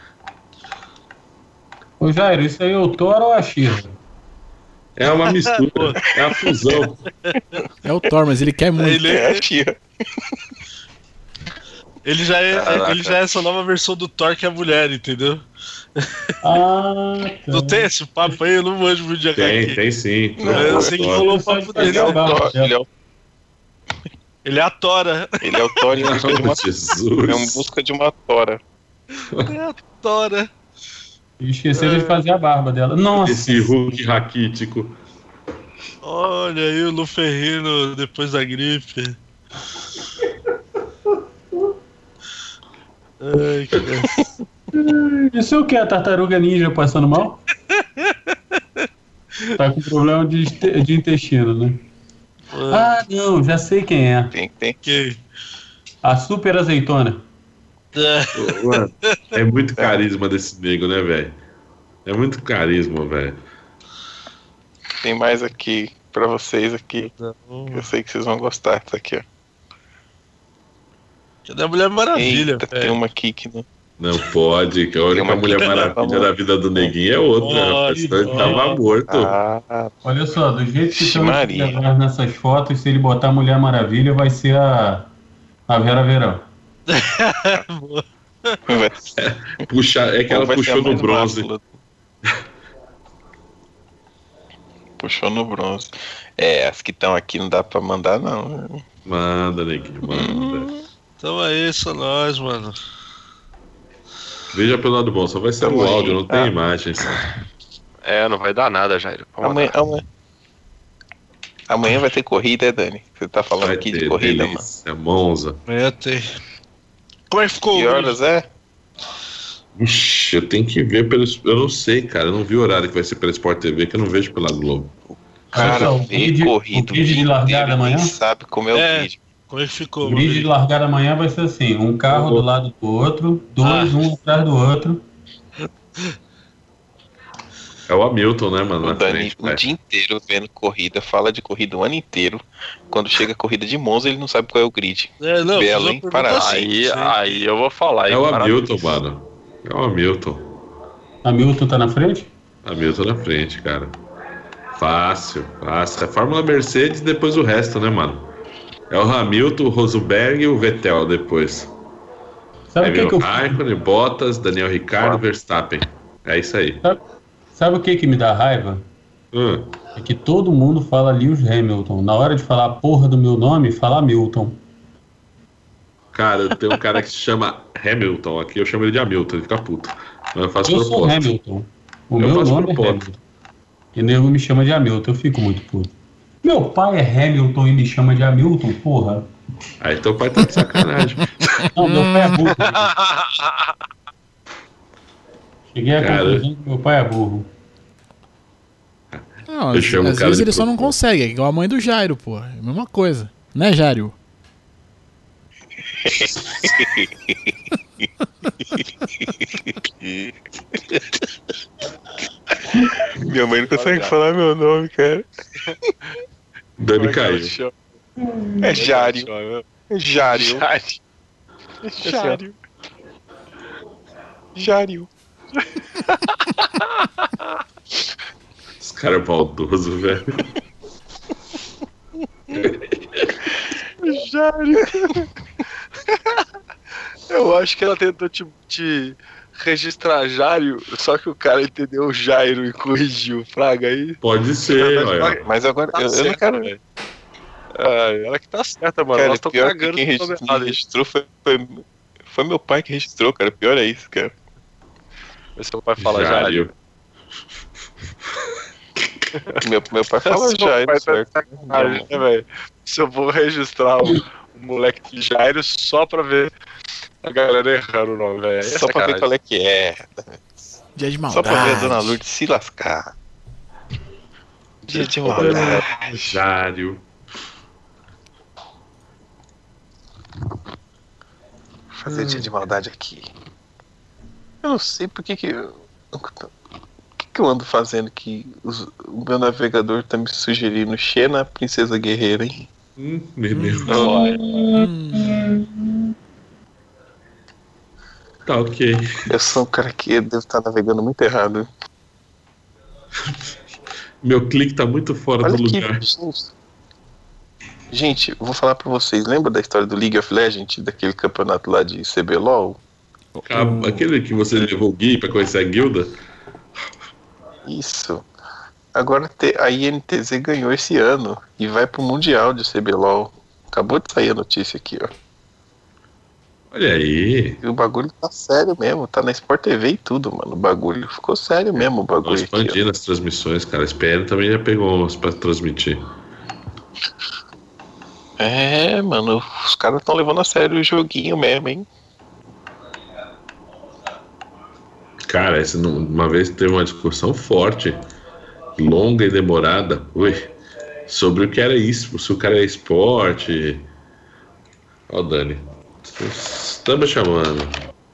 Ô Jairo, isso aí é o Thor ou a She-Ra? É uma mistura, é a fusão. É o Thor, mas ele quer muito. Ele é a She-Ra. Ele já é essa nova versão do Thor que é a mulher, entendeu? Não tem esse papo aí? Eu não manjo muito de HQ. Tem sim. Eu sei que rolou o papo dele. Ele é a Tora. Ele é o Thor em busca de uma... Jesus. É em busca de uma Tora. É a Tora. Esqueceram de fazer a barba dela. Nossa. Esse Hulk raquítico. Olha aí o Luferrino depois da gripe. Ai, que... Isso é o que? A tartaruga ninja passando mal? Tá com problema de intestino, né? Não, já sei quem é. Tem. Quem? A super azeitona. Mano, é muito carisma desse nego, né, velho? É muito carisma, velho. Tem mais aqui pra vocês aqui. Eu sei que vocês vão gostar disso aqui, ó. Cadê a Mulher Maravilha? Eita, tem uma aqui que não pode, que a única Mulher Maravilha da vida do neguinho é outra. A pessoa tava morto. Olha só, do jeito que estão nessas fotos, se ele botar Mulher Maravilha, vai ser a Vera Verão. É que ela puxou no bronze. Puxou no bronze. As que estão aqui não dá pra mandar, não. Manda, neguinho, manda. Então é isso, nós, mano. Veja pelo lado bom, só vai ser o áudio, não tem imagens. Não vai dar nada, Jairo. Amanhã vai ter corrida, Dani? Você tá falando aqui de corrida, mano? É Monza. Amanhã tem. Como é que ficou? Que horas é? Ixi, eu tenho que ver pelo... Eu não sei, cara. Eu não vi o horário que vai ser pela Sport TV, que eu não vejo pela Globo. Cara, corrida. O grid de largada amanhã? Sabe como é o grid. Como é que ficou? O grid de largada amanhã vai ser assim: um carro do lado do outro, um atrás do outro. É o Hamilton, né, mano? O Dani o dia inteiro vendo corrida, fala de corrida o ano inteiro. Quando chega a corrida de Monza, ele não sabe qual é o grid. Belém, Parabéns. Aí eu vou falar. É o Hamilton, mano. É o Hamilton. Hamilton tá na frente? Hamilton na frente, cara. Fácil. É a Fórmula Mercedes e depois o resto, né, mano? É o Hamilton, o Rosberg e o Vettel depois. Sabe o que Raikkonen, Bottas, Daniel Ricciardo, Verstappen. É isso aí. Sabe o que me dá raiva? É que todo mundo fala Lewis Hamilton. Na hora de falar a porra do meu nome, fala Milton. Cara, eu tenho um cara que se chama Hamilton. Aqui eu chamo ele de Hamilton, ele fica puto. Eu faço proposta. Sou Hamilton. O meu nome é Hamilton. E o nego me chama de Hamilton, eu fico muito puto. Meu pai é Hamilton e me chama de Hamilton, porra. Aí teu pai tá de sacanagem. Não, meu pai é burro. Cheguei à conclusão que meu pai é burro. Não, às vezes ele só não consegue, é igual a mãe do Jairo, pô. É a mesma coisa. Né, Jairo? Minha mãe não consegue falar meu nome, cara. Dani caiu. É Jário. Jário. Jário. Esse cara é maldoso, velho. Jairo. Eu acho que ela tentou te registrar Jairo, só que o cara entendeu o Jairo e corrigiu, fraga aí. Pode ser, olha. Mas agora tá eu certo, não quero. Véio. Ela que tá certa, mano. Cara, pior que quem registrou foi meu pai que registrou, cara. Pior é isso, cara. Mas seu pai fala Jairo. Meu pai fala Jairo, certo? Né, se eu vou registrar o moleque de Jairo só pra ver a galera errando o nome, velho. Só pra ver qual é que é. Dia de maldade. Só pra ver a Dona Lourdes se lascar. Dia de maldade. Jário. Fazer dia de maldade aqui. Eu não sei por que eu ando fazendo que o meu navegador tá me sugerindo Xena, Princesa Guerreira, hein? Meu Deus. Tá ok. Eu sou um cara que deve estar navegando muito errado. Meu clique tá muito fora do lugar. Gente, eu vou falar pra vocês. Lembra da história do League of Legends, daquele campeonato lá de CBLOL? Aquele que você levou o Gui pra conhecer a guilda? Isso. Agora a INTZ ganhou esse ano e vai pro Mundial de CBLOL. Acabou de sair a notícia aqui, ó. Olha aí. E o bagulho tá sério mesmo, tá na Sport TV e tudo, mano. O bagulho ficou sério mesmo, o bagulho. Expandindo as transmissões, cara. A SPN também já pegou umas pra transmitir. É, mano, os caras estão levando a sério o joguinho mesmo, hein? Cara, uma vez teve uma discussão forte, longa e demorada, sobre o que era isso, se o cara é esporte. Ó, Dani, estamos chamando.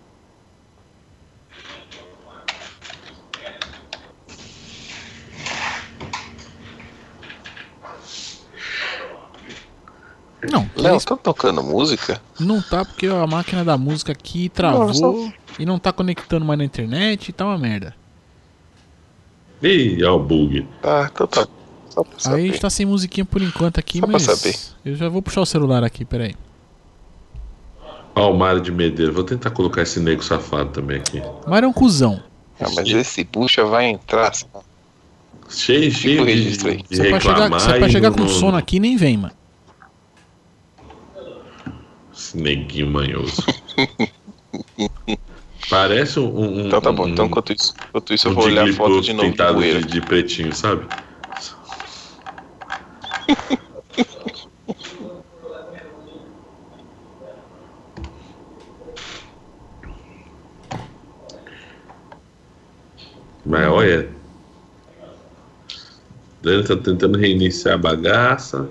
Não, Léo, tá tocando música? Não tá, porque a máquina da música aqui travou e não tá conectando mais na internet e tá uma merda. Ih, ó o bug. Ah, então tá. Só pra saber. Aí a gente tá sem musiquinha por enquanto aqui, só mas pra saber. Eu já vou puxar o celular aqui, peraí. Ó o Mário de Medeiros, vou tentar colocar esse nego safado também aqui. Mário é um cuzão. Ah, mas esse bucha vai entrar. Cheio de Você vai chegar com sono aqui, nem vem, mano. Esse neguinho manhoso. Parece um. Então tá bom, então enquanto isso eu vou olhar a foto de novo pintado de pretinho, sabe? Mas olha, Dani tá tentando reiniciar a bagaça.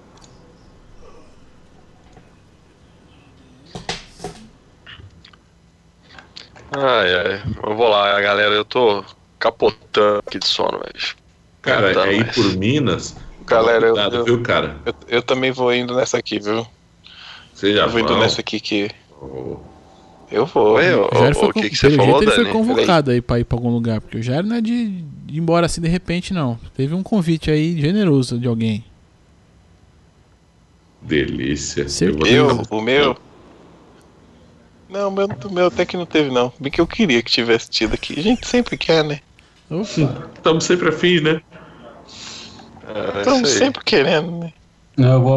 Ai, eu vou lá, galera, eu tô capotando aqui de sono, velho. Cara, aí por Minas. Galera, viu, cara? Eu também vou indo nessa aqui, viu? Você já vou indo nessa aqui que. Eu vou. O que você falou, ele Dani? foi convocado aí pra ir pra algum lugar, porque o Jair não é de ir embora assim de repente, não. Teve um convite aí generoso de alguém. Delícia. O meu? Não, o meu até que não teve, não. Bem que eu queria que tivesse tido aqui. A gente sempre quer, né? Estamos sempre afim, né? Estamos sempre querendo, né? Não, eu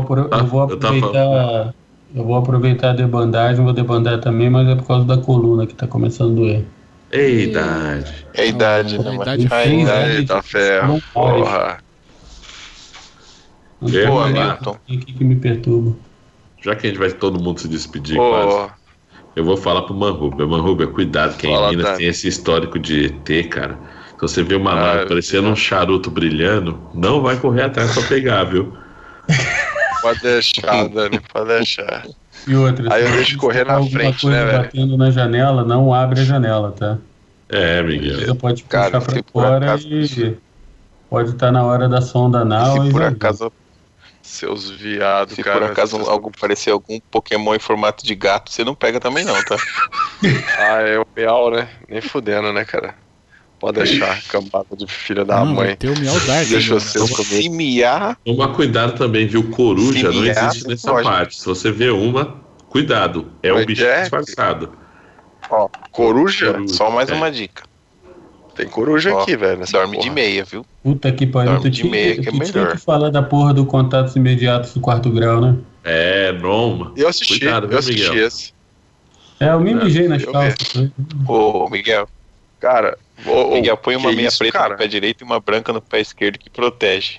vou aproveitar a debandagem, vou debandar também, mas é por causa da coluna que tá começando a doer. É idade. É idade, né, mano? A idade tá ferro, porra. Boa, Milton. Que me perturba. Já que a gente vai todo mundo se despedir, quase. Eu vou falar pro Manrubia. Manrubia, cuidado, que em Minas tem esse histórico de ET, cara. Então você vê uma nave parecendo um charuto brilhando, não vai correr atrás pra pegar, viu? Pode deixar, Dani, pode deixar. E outra, aí eu deixo correr na frente, né, velho? Batendo na janela, não abre a janela, tá? É, Miguel. Você pode puxar pra fora e pode estar na hora da sonda anal. Se por acaso... Seus viados, cara. Se por acaso aparecer algum Pokémon em formato de gato, você não pega também não, tá? É o real, né? Nem fudendo, né, cara? Pode deixar, cambada de filha da mãe. Tem o Miau Dark. Deixa vocês comer. Se miar... Toma cuidado também, viu? Coruja não existe nessa parte. Se você vê uma, cuidado. É um bicho disfarçado. Ó, coruja? Só mais uma dica. Tem coruja aqui, velho. Dorme de meia, viu? Puta que pariu. Dorme de meia, que é melhor. Tinha que falar da porra do Contatos Imediatos do Quarto Grau, né? Noma. Eu assisti, cuidado, eu assisti esse. Eu me mijei nas calças. Ô, Miguel. Cara, Miguel, põe uma meia preta no pé direito e uma branca no pé esquerdo que protege.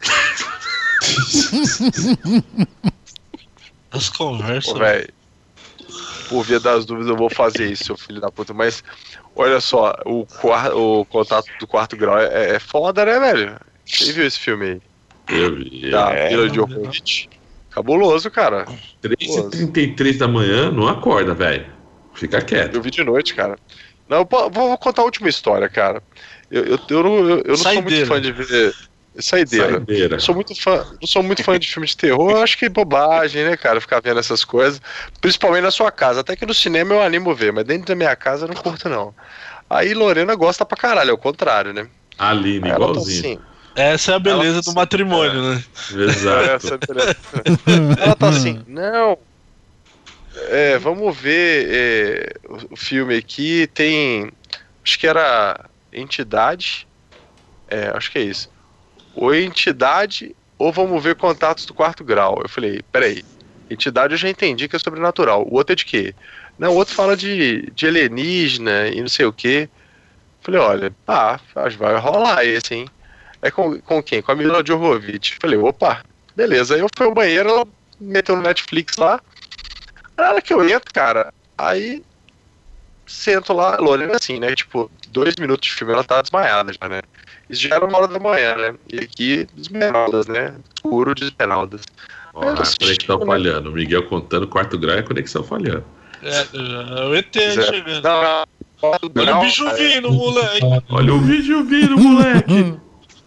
As conversas. Velho, por via das dúvidas eu vou fazer isso, seu filho da puta. Mas, olha só, o Contato do Quarto Grau é foda, né, velho? Quem viu esse filme aí? Eu vi. Da Mila Jovovich. Cabuloso, cara. 3h33 da manhã, não acorda, velho. Fica quieto. Eu vi de noite, cara. Não, eu vou contar a última história, cara. Eu não sou muito fã de ver. Saideira. Não sou muito fã de filme de terror. Eu acho que é bobagem, né, cara? Ficar vendo essas coisas. Principalmente na sua casa. Até que no cinema eu animo ver, mas dentro da minha casa eu não curto, não. Aí Lorena gosta pra caralho, é o contrário, né? Aline, igualzinho. Tá assim, essa é a beleza do matrimônio, né? Exato. Essa é a beleza. Ela tá assim, não. Vamos ver o filme aqui. Tem. Acho que era Entidade. Acho que é isso. Ou Entidade, ou vamos ver Contatos do Quarto Grau. Eu falei, peraí. Entidade eu já entendi que é sobrenatural. O outro é de quê? Não, o outro fala de alienígena e não sei o quê. Falei, olha, acho que vai rolar esse, hein? É com quem? Com a Mila Jovovich. Falei, opa, beleza. Aí eu fui ao banheiro, ela meteu no Netflix lá. Na hora que eu entro, cara, aí sento lá, Lorena assim, né? Tipo, 2 minutos de filme ela tá desmaiada já, né? Isso já era 1h da manhã, né? E aqui, Esmeraldas, né? Escuro de Esmeraldas. Ó, a conexão falhando. O Miguel contando Quarto Grau e a conexão falhando. O ET chegando. Não. Olha o bicho vindo, moleque. Olha o vídeo vindo, moleque.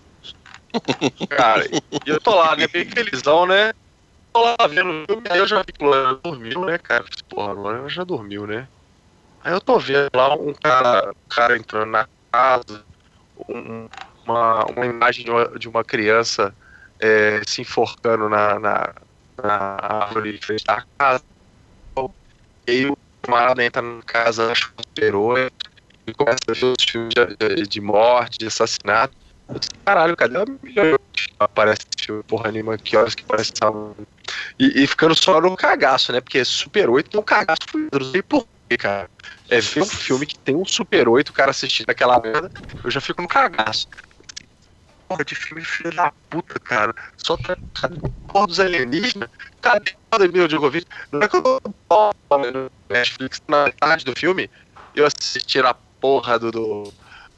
Cara, e eu tô lá, né? Bem felizão, né? Tô lá vendo o filme, aí eu já vi que o Lorena dormiu, né, cara? Porra, a Lorena já dormiu, né? Aí eu tô vendo lá um cara entrando na casa, uma imagem de uma criança se enforcando na árvore de frente da casa. E aí o camarada entra na casa, acha que superou, e começa a ver os filmes de morte, de assassinato. Eu disse, caralho, cadê a milhão que aparece esse filme, porra nenhuma, que horas que parece que tava... E ficando só no cagaço, né? Porque Super 8 tem um cagaço fudido, não sei por quê, cara. Ver um filme que tem um Super 8, o cara assistindo aquela merda, eu já fico no cagaço. Porra, de filme filho da puta, cara. Só tá porra dos alienígenas. Cadê o Mila Jovovich? Não é que eu tô no Netflix na metade do filme, eu assisti a porra do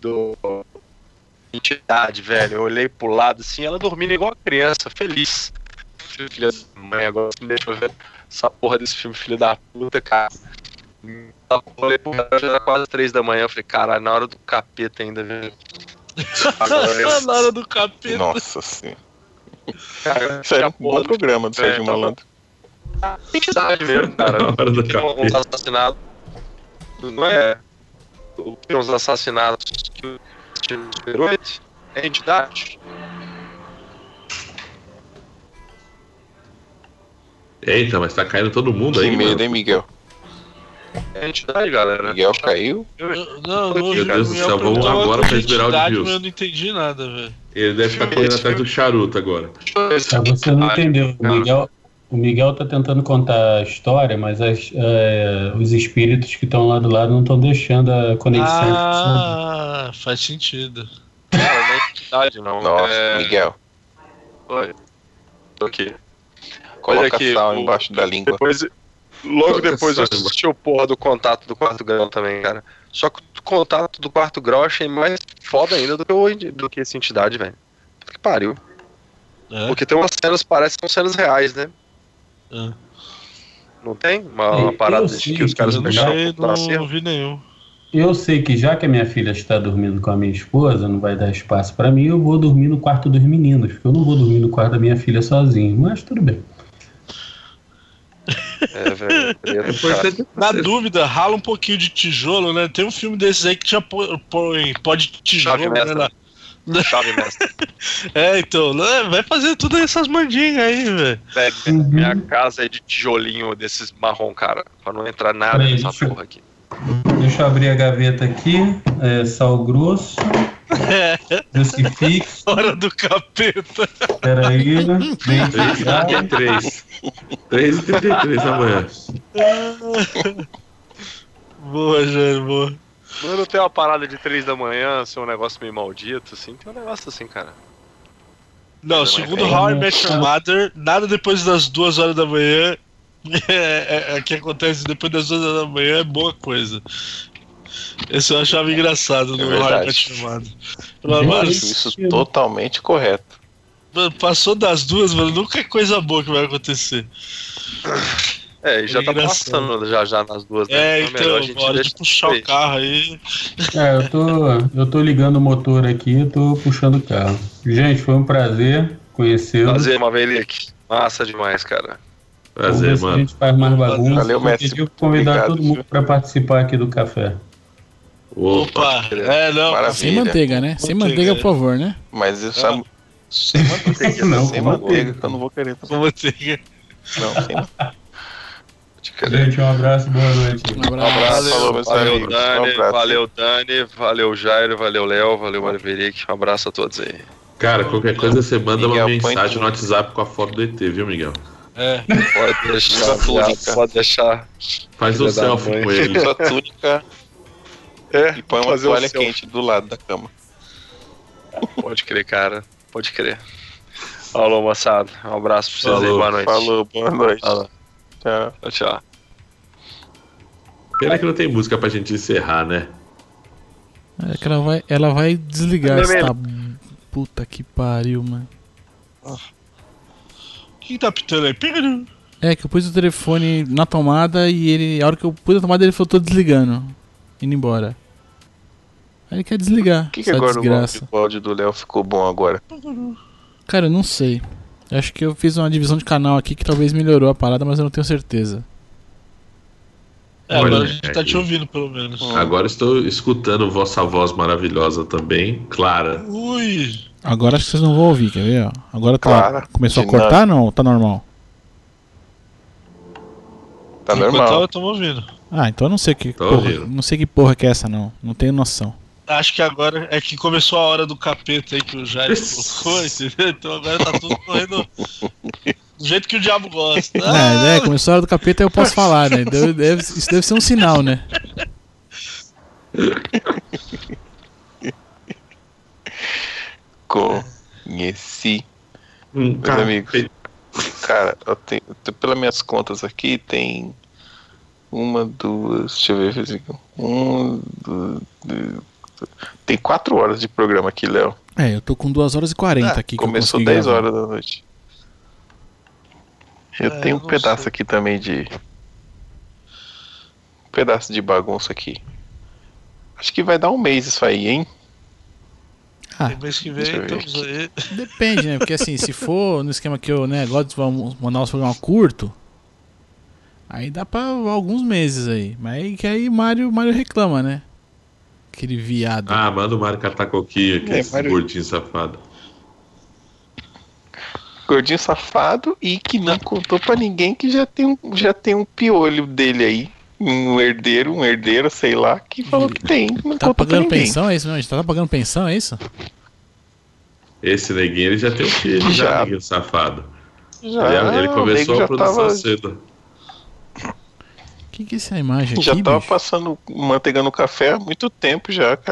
Entidade, velho. Eu olhei pro lado assim, ela dormindo igual uma criança, feliz. Filha da mãe, agora me deixa eu ver essa porra desse filme, filho da puta, cara. Eu olhei pro relógio, era quase 3 da manhã. Eu falei, caralho, na hora do capeta ainda, velho. Na hora do capeta. Nossa senhora. Isso era um bom programa do Sérgio Malandro. Entidade mesmo, cara. Na hora do Uns assassinatos. Não é? Uns assassinatos que Super 8 é Entidade. Eita, mas tá caindo todo mundo aí, que medo, hein, Miguel? É Entidade, galera. Miguel caiu? Não, meu Deus do céu, vamos agora pra Esmeralda de Views. Eu não entendi nada, velho. Ele deve estar correndo atrás do charuto agora. Você não entendeu. O Miguel tá tentando contar a história, mas os espíritos que estão lá do lado não estão deixando a conexão. Faz sentido. Cara, não é Entidade, não. Nossa, Miguel. Oi. Tô aqui. Coloca aqui, sal embaixo da língua. Logo depois eu assisti o porra do Contato do Quarto Grau também, cara. Só que o Contato do Quarto Grau eu achei mais foda ainda do que essa Entidade, velho. Que pariu. Porque tem umas cenas, parecem que são cenas reais, né? Não tem? Uma parada de que os caras pegaram não vi nenhum. Eu sei que já que a minha filha está dormindo com a minha esposa, não vai dar espaço pra mim, eu vou dormir no quarto dos meninos, porque eu não vou dormir no quarto da minha filha sozinho, mas tudo bem. É, velho. Na dúvida, rala um pouquinho de tijolo, né? Tem um filme desses aí que tinha pó de tijolo, né? Chave mestre. Então, vai fazer tudo essas mandingas aí, velho. Minha casa é de tijolinho desses marrom, cara. Pra não entrar nada nessa porra aqui. Deixa eu abrir a gaveta aqui. Sal grosso. Crucifixo. Hora do capeta. Peraí, né? 3h33 amanhã. Boa, Jair, boa. Mano, tem uma parada de 3 da manhã, ser um negócio meio maldito, assim. Tem um negócio assim, cara. Não, segundo How I Met Your Mother, nada depois das 2 horas da manhã que acontece depois das 2 horas da manhã é boa coisa. Esse eu achava engraçado no How I Met Your Mother. Eu acho isso totalmente correto. Mano, passou das 2, mano, nunca é coisa boa que vai acontecer. Já tá passando já nas 2, né? Então, hora de puxar o carro aí. Eu tô ligando o motor aqui, eu tô puxando o carro. Gente, foi um prazer conhecê-lo. Prazer, Maverick. Massa demais, cara. Prazer, mano. A gente faz mais bagunça. Valeu, mestre. Eu convidar todo mundo pra participar aqui do café. Opa! Não. Maravilha. Sem manteiga, né? Sem manteiga, por favor, né? Mas eu só... Sem manteiga, sem manteiga, que eu não vou querer. Com manteiga. Não, sem manteiga. Gente, um abraço, boa noite. Um abraço. Falou, meus Valeu, amigos. Dani. Um abraço. Valeu, Dani. Valeu, Jairo. Valeu, Léo. Valeu, Maverick. Um abraço a todos aí. Cara, qualquer coisa você manda Miguel, uma mensagem no WhatsApp com a foto do ET, viu, Miguel? Pode deixar, pode deixar. Faz o selfie com ele. Sua túnica e põe uma toalha quente do lado da cama. Pode crer, cara. Pode crer. Falou, moçada. Um abraço pra vocês aí. Boa noite. Falou, boa noite. Falou. Tchau. Tchau. Pena que não tem música pra gente encerrar, né? É que ela vai desligar essa puta que pariu, mano. Quem tá pitando aí? É que eu pus o telefone na tomada e a hora que eu pus a tomada ele falou, tô desligando. Indo embora. Aí ele quer desligar. Por que agora o áudio do Léo ficou bom agora? Cara, eu não sei. Acho que eu fiz uma divisão de canal aqui que talvez melhorou a parada, mas eu não tenho certeza. Agora a gente tá te ouvindo, pelo menos. Agora estou escutando vossa voz maravilhosa também, clara. Ui! Agora acho que vocês não vão ouvir, quer ver? Ó. Agora Clara, começou a cortar, não? Tá normal? Tá normal. Eu tô ouvindo. Então eu não sei que porra que é essa, não. Não tenho noção. Acho que agora é que começou a hora do capeta aí que o Jair colocou, entendeu? Então agora tá tudo correndo do jeito que o diabo gosta. Começou a hora do capeta, eu posso falar, né? Isso deve ser um sinal, né? Conheci meus amigos. Cara, eu tenho, pelas minhas contas aqui, tem 1, 2, deixa eu ver. 1, 2, tem 4 horas de programa aqui, Léo. Eu tô com 2h40 aqui. Começou 10 horas da noite. Eu tenho um pedaço aqui também de... Um pedaço de bagunça aqui. Acho que vai dar um mês isso aí, hein? Mês que vem estamos aí. Depende, né? Porque assim, se for no esquema que eu gosto de mandar uns programas curtos, aí dá pra alguns meses aí. Mas que aí Mário reclama, né? Aquele viado. Manda o Mário catar coquinho, que é esse gordinho safado. Gordinho safado e que não contou pra ninguém que já tem um piolho dele aí. Um herdeiro, sei lá, que falou que tem. Não tá pagando pensão, é isso? Não? A gente tá pagando pensão, é isso? Esse neguinho, ele já tem um filho, já, neguinho safado. Ele começou a produção cedo. Que é essa imagem aqui, já tava bicho? passando manteiga no café há muito tempo já, cara.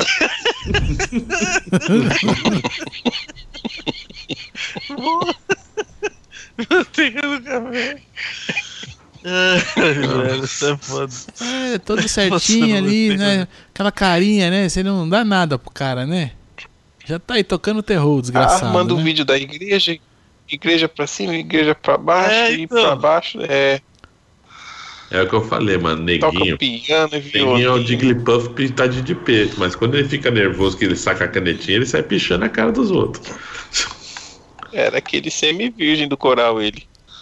Manteiga no café. Isso é foda. Todo certinho ali, né? Aquela carinha, né? Você não dá nada pro cara, né? Já tá aí tocando terror, desgraçado. Manda né? um vídeo da igreja pra cima, igreja pra baixo, e pra baixo, É o que eu falei, mano, neguinho. Toca piano e violino. Neguinho é o Jigglypuff pintado de preto, mas quando ele fica nervoso que ele saca a canetinha, ele sai pichando a cara dos outros. Era aquele semi-virgem do coral, ele.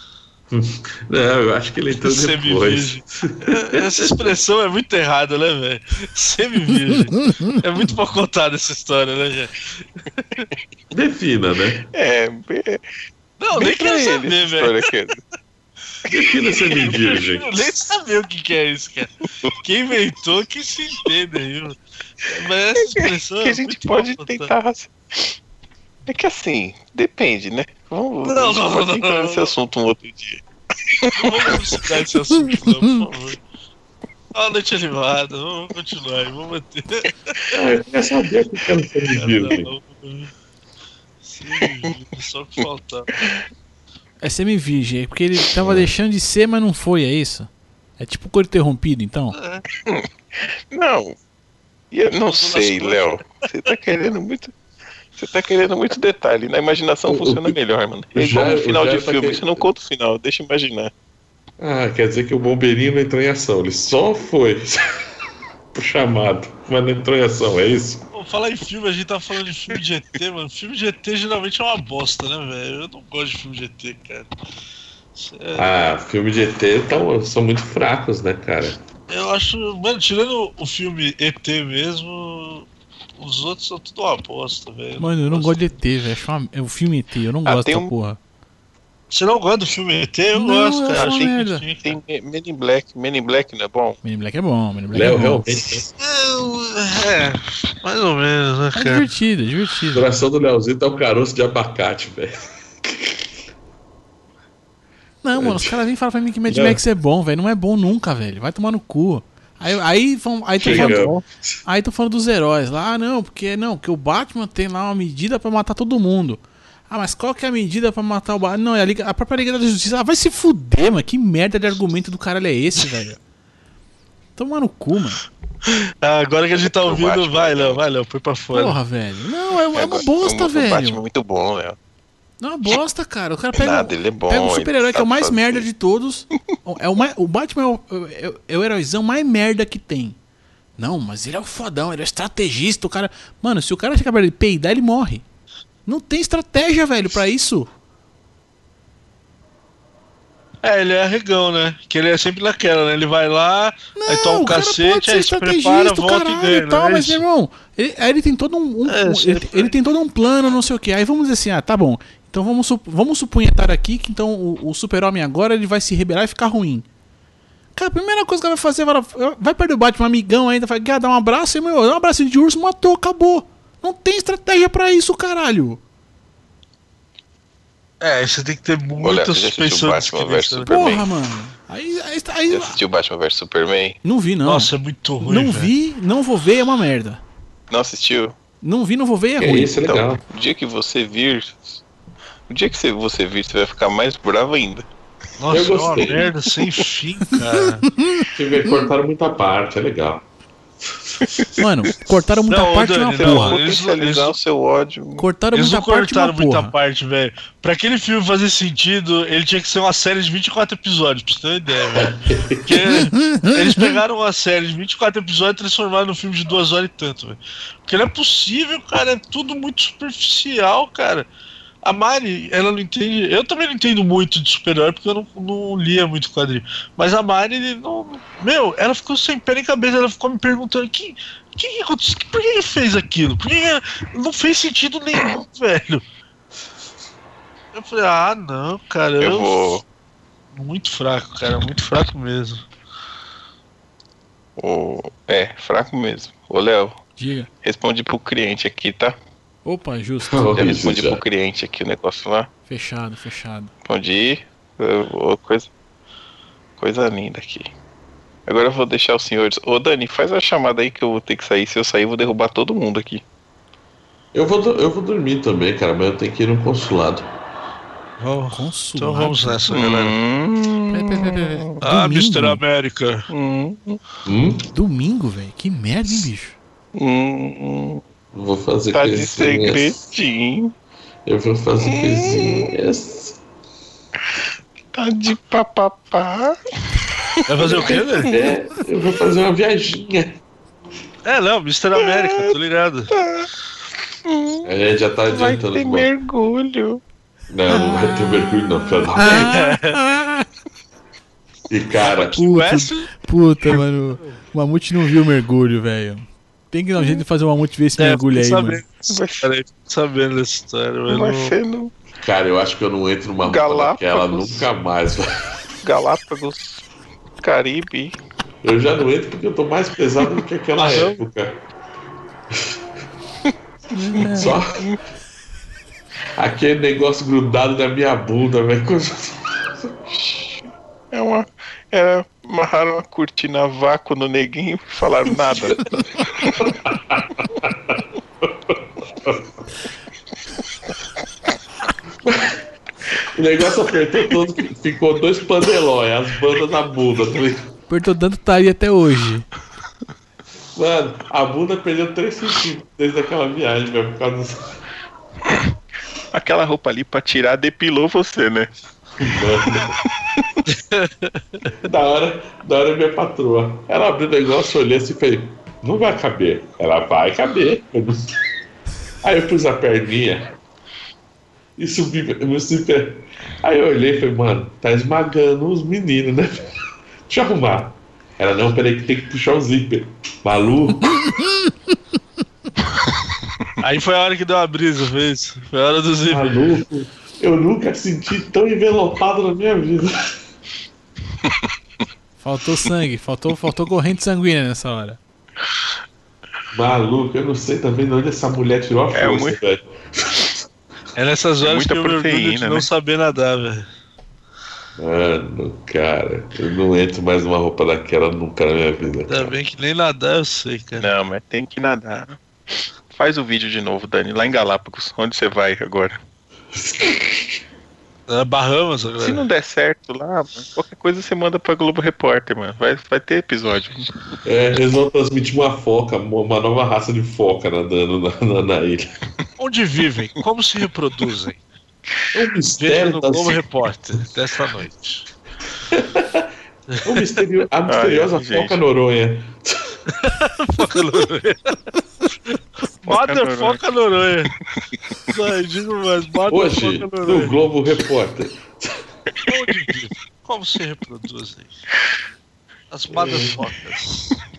Não, eu acho que ele entrou depois. Essa expressão é muito errada, né, velho? Semi-virgem. É muito mal contada essa história, né, gente? Defina, né? Não, nem quero saber, velho. Defina semi-virgem. Eu nem saber o que é isso, cara. Quem inventou que se entenda aí, mano. Mas essa expressão que a gente pode tentar. É que assim, depende, né? Vamos entrar nesse assunto um outro dia. Não vamos citar esse assunto, não, por favor. Uma noite animada, vamos continuar aí, vamos manter. Eu queria saber o que era semi-virgem. Semi-virgem, só que faltava. É semi-virgem, porque ele tava deixando de ser, mas não foi, é isso? É tipo couro interrompido, então? Não. Eu não sei, Léo. Você tá querendo muito detalhe. Na imaginação funciona melhor, mano. É igual no final de filme, você não conta o final, deixa eu imaginar. Ah, quer dizer que o bombeirinho não entrou em ação, ele só foi pro chamado, mas não entrou em ação, é isso? Falar em filme, a gente tá falando de filme de ET, mano. Filme de ET geralmente é uma bosta, né, velho? Eu não gosto de filme de ET, cara. Filme de ET são muito fracos, né, cara? Eu acho, mano, tirando o filme ET mesmo, os outros são tudo uma bosta, velho. Mano, eu não gosto de ET, velho. É o filme ET, eu não gosto dessa porra. Você não gosta do filme ET? Eu gosto, cara. Tem Men in Black. Men in Black não é bom? Men in Black é bom, Men in Black Léo, é bom. realmente. Mais ou menos, né, cara? É divertido, é divertido. O coração do Leozinho tá um caroço de abacate, velho. Não, mano, os caras vêm falar pra mim que Mad Max é bom, velho. Não é bom nunca, velho. Vai tomar no cu. Aí tô falando dos heróis lá. Ah, não, porque o Batman tem lá uma medida pra matar todo mundo. Ah, mas qual que é a medida pra matar o Batman? Não, é a própria Liga da Justiça. Ah, vai se fuder, mano. Que merda de argumento do caralho é esse, velho? Toma no cu, mano. Agora que a gente tá ouvindo, vai, Léo, põe pra fora. Porra, velho. Não, é uma bosta, velho. O Batman é muito bom, Léo. Não, é uma bosta, cara. O cara pega, ele é bom, pega um super-herói que é o mais merda de todos. O Batman é o heróizão mais merda que tem. Não, mas ele é o fodão, ele é estrategista. O cara. Mano, se o cara chegar pra ele peidar, ele morre. Não tem estratégia, velho, pra isso. Ele é arregão, né? Que ele é sempre naquela, né? Ele vai lá, aí toma um cacete, aí se prepara, volta e ganha. Tal, mas, irmão, ele tem todo ele tem todo um plano, não sei o que. Aí vamos dizer assim, tá bom. Então vamos supunhetar aqui que então o super-homem agora ele vai se rebelar e ficar ruim. Cara, a primeira coisa que ele vai fazer vai perder o Batman, um amigão ainda, vai dar um abraço e, dá um abraço de urso, matou, acabou. Não tem estratégia pra isso, caralho. Você tem que ter muita suspensão de descrença. Porra, mano. Aí Você assistiu Batman vs Superman? Não vi, não. Nossa, é muito ruim. Não vi, não vou ver, é uma merda. Não assistiu? Não vi, não vou ver, é ruim. Isso é legal. Então, o dia que você vir, você vai ficar mais bravo ainda. Nossa, é uma merda sem fim, cara. Cortaram muita parte, é legal. Mano, cortaram muita parte de uma porra. Potencializar o seu ódio. Cortaram eles muita não parte cortaram de uma porra. muita parte, velho. Pra aquele filme fazer sentido, ele tinha que ser uma série de 24 episódios, pra você ter uma ideia, velho. Porque eles pegaram uma série de 24 episódios e transformaram num filme de 2 horas e tanto, velho. Porque não é possível, cara, é tudo muito superficial, cara. A Mari, ela não entende. Eu também não entendo muito de super-herói porque eu não lia muito quadrinho. Mas a Mari, meu, ela ficou sem pé nem cabeça. Ela ficou me perguntando: que aconteceu? Por que ele fez aquilo? Por que não fez sentido nenhum, velho? Eu falei: não, cara. Eu vou. Muito fraco, cara. Muito fraco mesmo. Fraco mesmo. Ô, Léo. Diga. Responde pro cliente aqui, tá? Opa, justo. Já respondi pro cliente aqui o negócio lá. Fechado. Pode ir. Coisa linda aqui. Agora eu vou deixar os senhores. Ô, Dani, faz a chamada aí que eu vou ter que sair. Se eu sair, eu vou derrubar todo mundo aqui. Eu vou dormir também, cara, mas eu tenho que ir no consulado. Consulado? Então vamos nessa, galera. Domingo? Mr. América. Domingo, velho? Que merda, hein, bicho? Vou fazer tá coisinhas. De segredinho. Eu vou fazer coisinhas. Tá de papapá. Vai fazer o quê, velho? Eu vou fazer uma viaginha. Não, Mr. América, tô ligado. A gente já tá adiantando. Vai ter mergulho. Não vai ter mergulho não, filha da puta. E cara... Puta, mano. O Mamute não viu o mergulho, velho. Tem que dar um jeito de fazer o Mamute ver esse mergulho aí, mano. Sabendo dessa história, mano. Vai ser no Cara, eu acho que eu não entro numa roupa daquela nunca mais, velho. Galápagos, Caribe. Eu já não entro porque eu tô mais pesado do que aquela época. Só aquele negócio grudado na minha bunda, velho. Amarraram uma cortina a vácuo no neguinho e falaram nada. O negócio apertou todo, ficou 2 pandelóis, as bandas na bunda. Apertou tanto tá aí até hoje. Mano, a bunda perdeu 3 centímetros desde aquela viagem, velho, por causa do... Aquela roupa ali pra tirar depilou você, né? Da hora minha patroa. Ela abriu o negócio, olhei assim e falei, não vai caber. Ela vai caber. Aí eu pus a perninha e subi. Aí eu olhei e falei, mano, tá esmagando os meninos, né? Deixa eu arrumar. Ela, não, peraí que tem que puxar o zíper. Maluco. Aí foi a hora que deu a brisa, fez. Foi a hora do zíper. Maluco. Eu nunca senti tão envelopado na minha vida. Faltou sangue, faltou corrente sanguínea nessa hora. Maluco, eu não sei também de onde essa mulher tirou a força, velho. É nessas horas que eu mergulho de não saber nadar, velho. Mano, cara, eu não entro mais numa roupa daquela nunca na minha vida. Ainda bem que nem nadar eu sei, cara. Não, mas tem que nadar. Faz o vídeo de novo, Dani, lá em Galápagos. Onde você vai agora? Bahamas agora. Se não der certo lá, mano, qualquer coisa você manda pra Globo Repórter, mano. Vai ter episódio. Eles vão transmitir uma foca, uma nova raça de foca nadando na ilha. Onde vivem? Como se reproduzem? É um mistério no Globo Repórter desta noite. A misteriosa foca Noronha. Foca Noronha. Bota foca Noronha. Não, digo mais, bota hoje, foca Noronha. No Globo Repórter. Onde vivem? Como se reproduzem? As motherfuckers.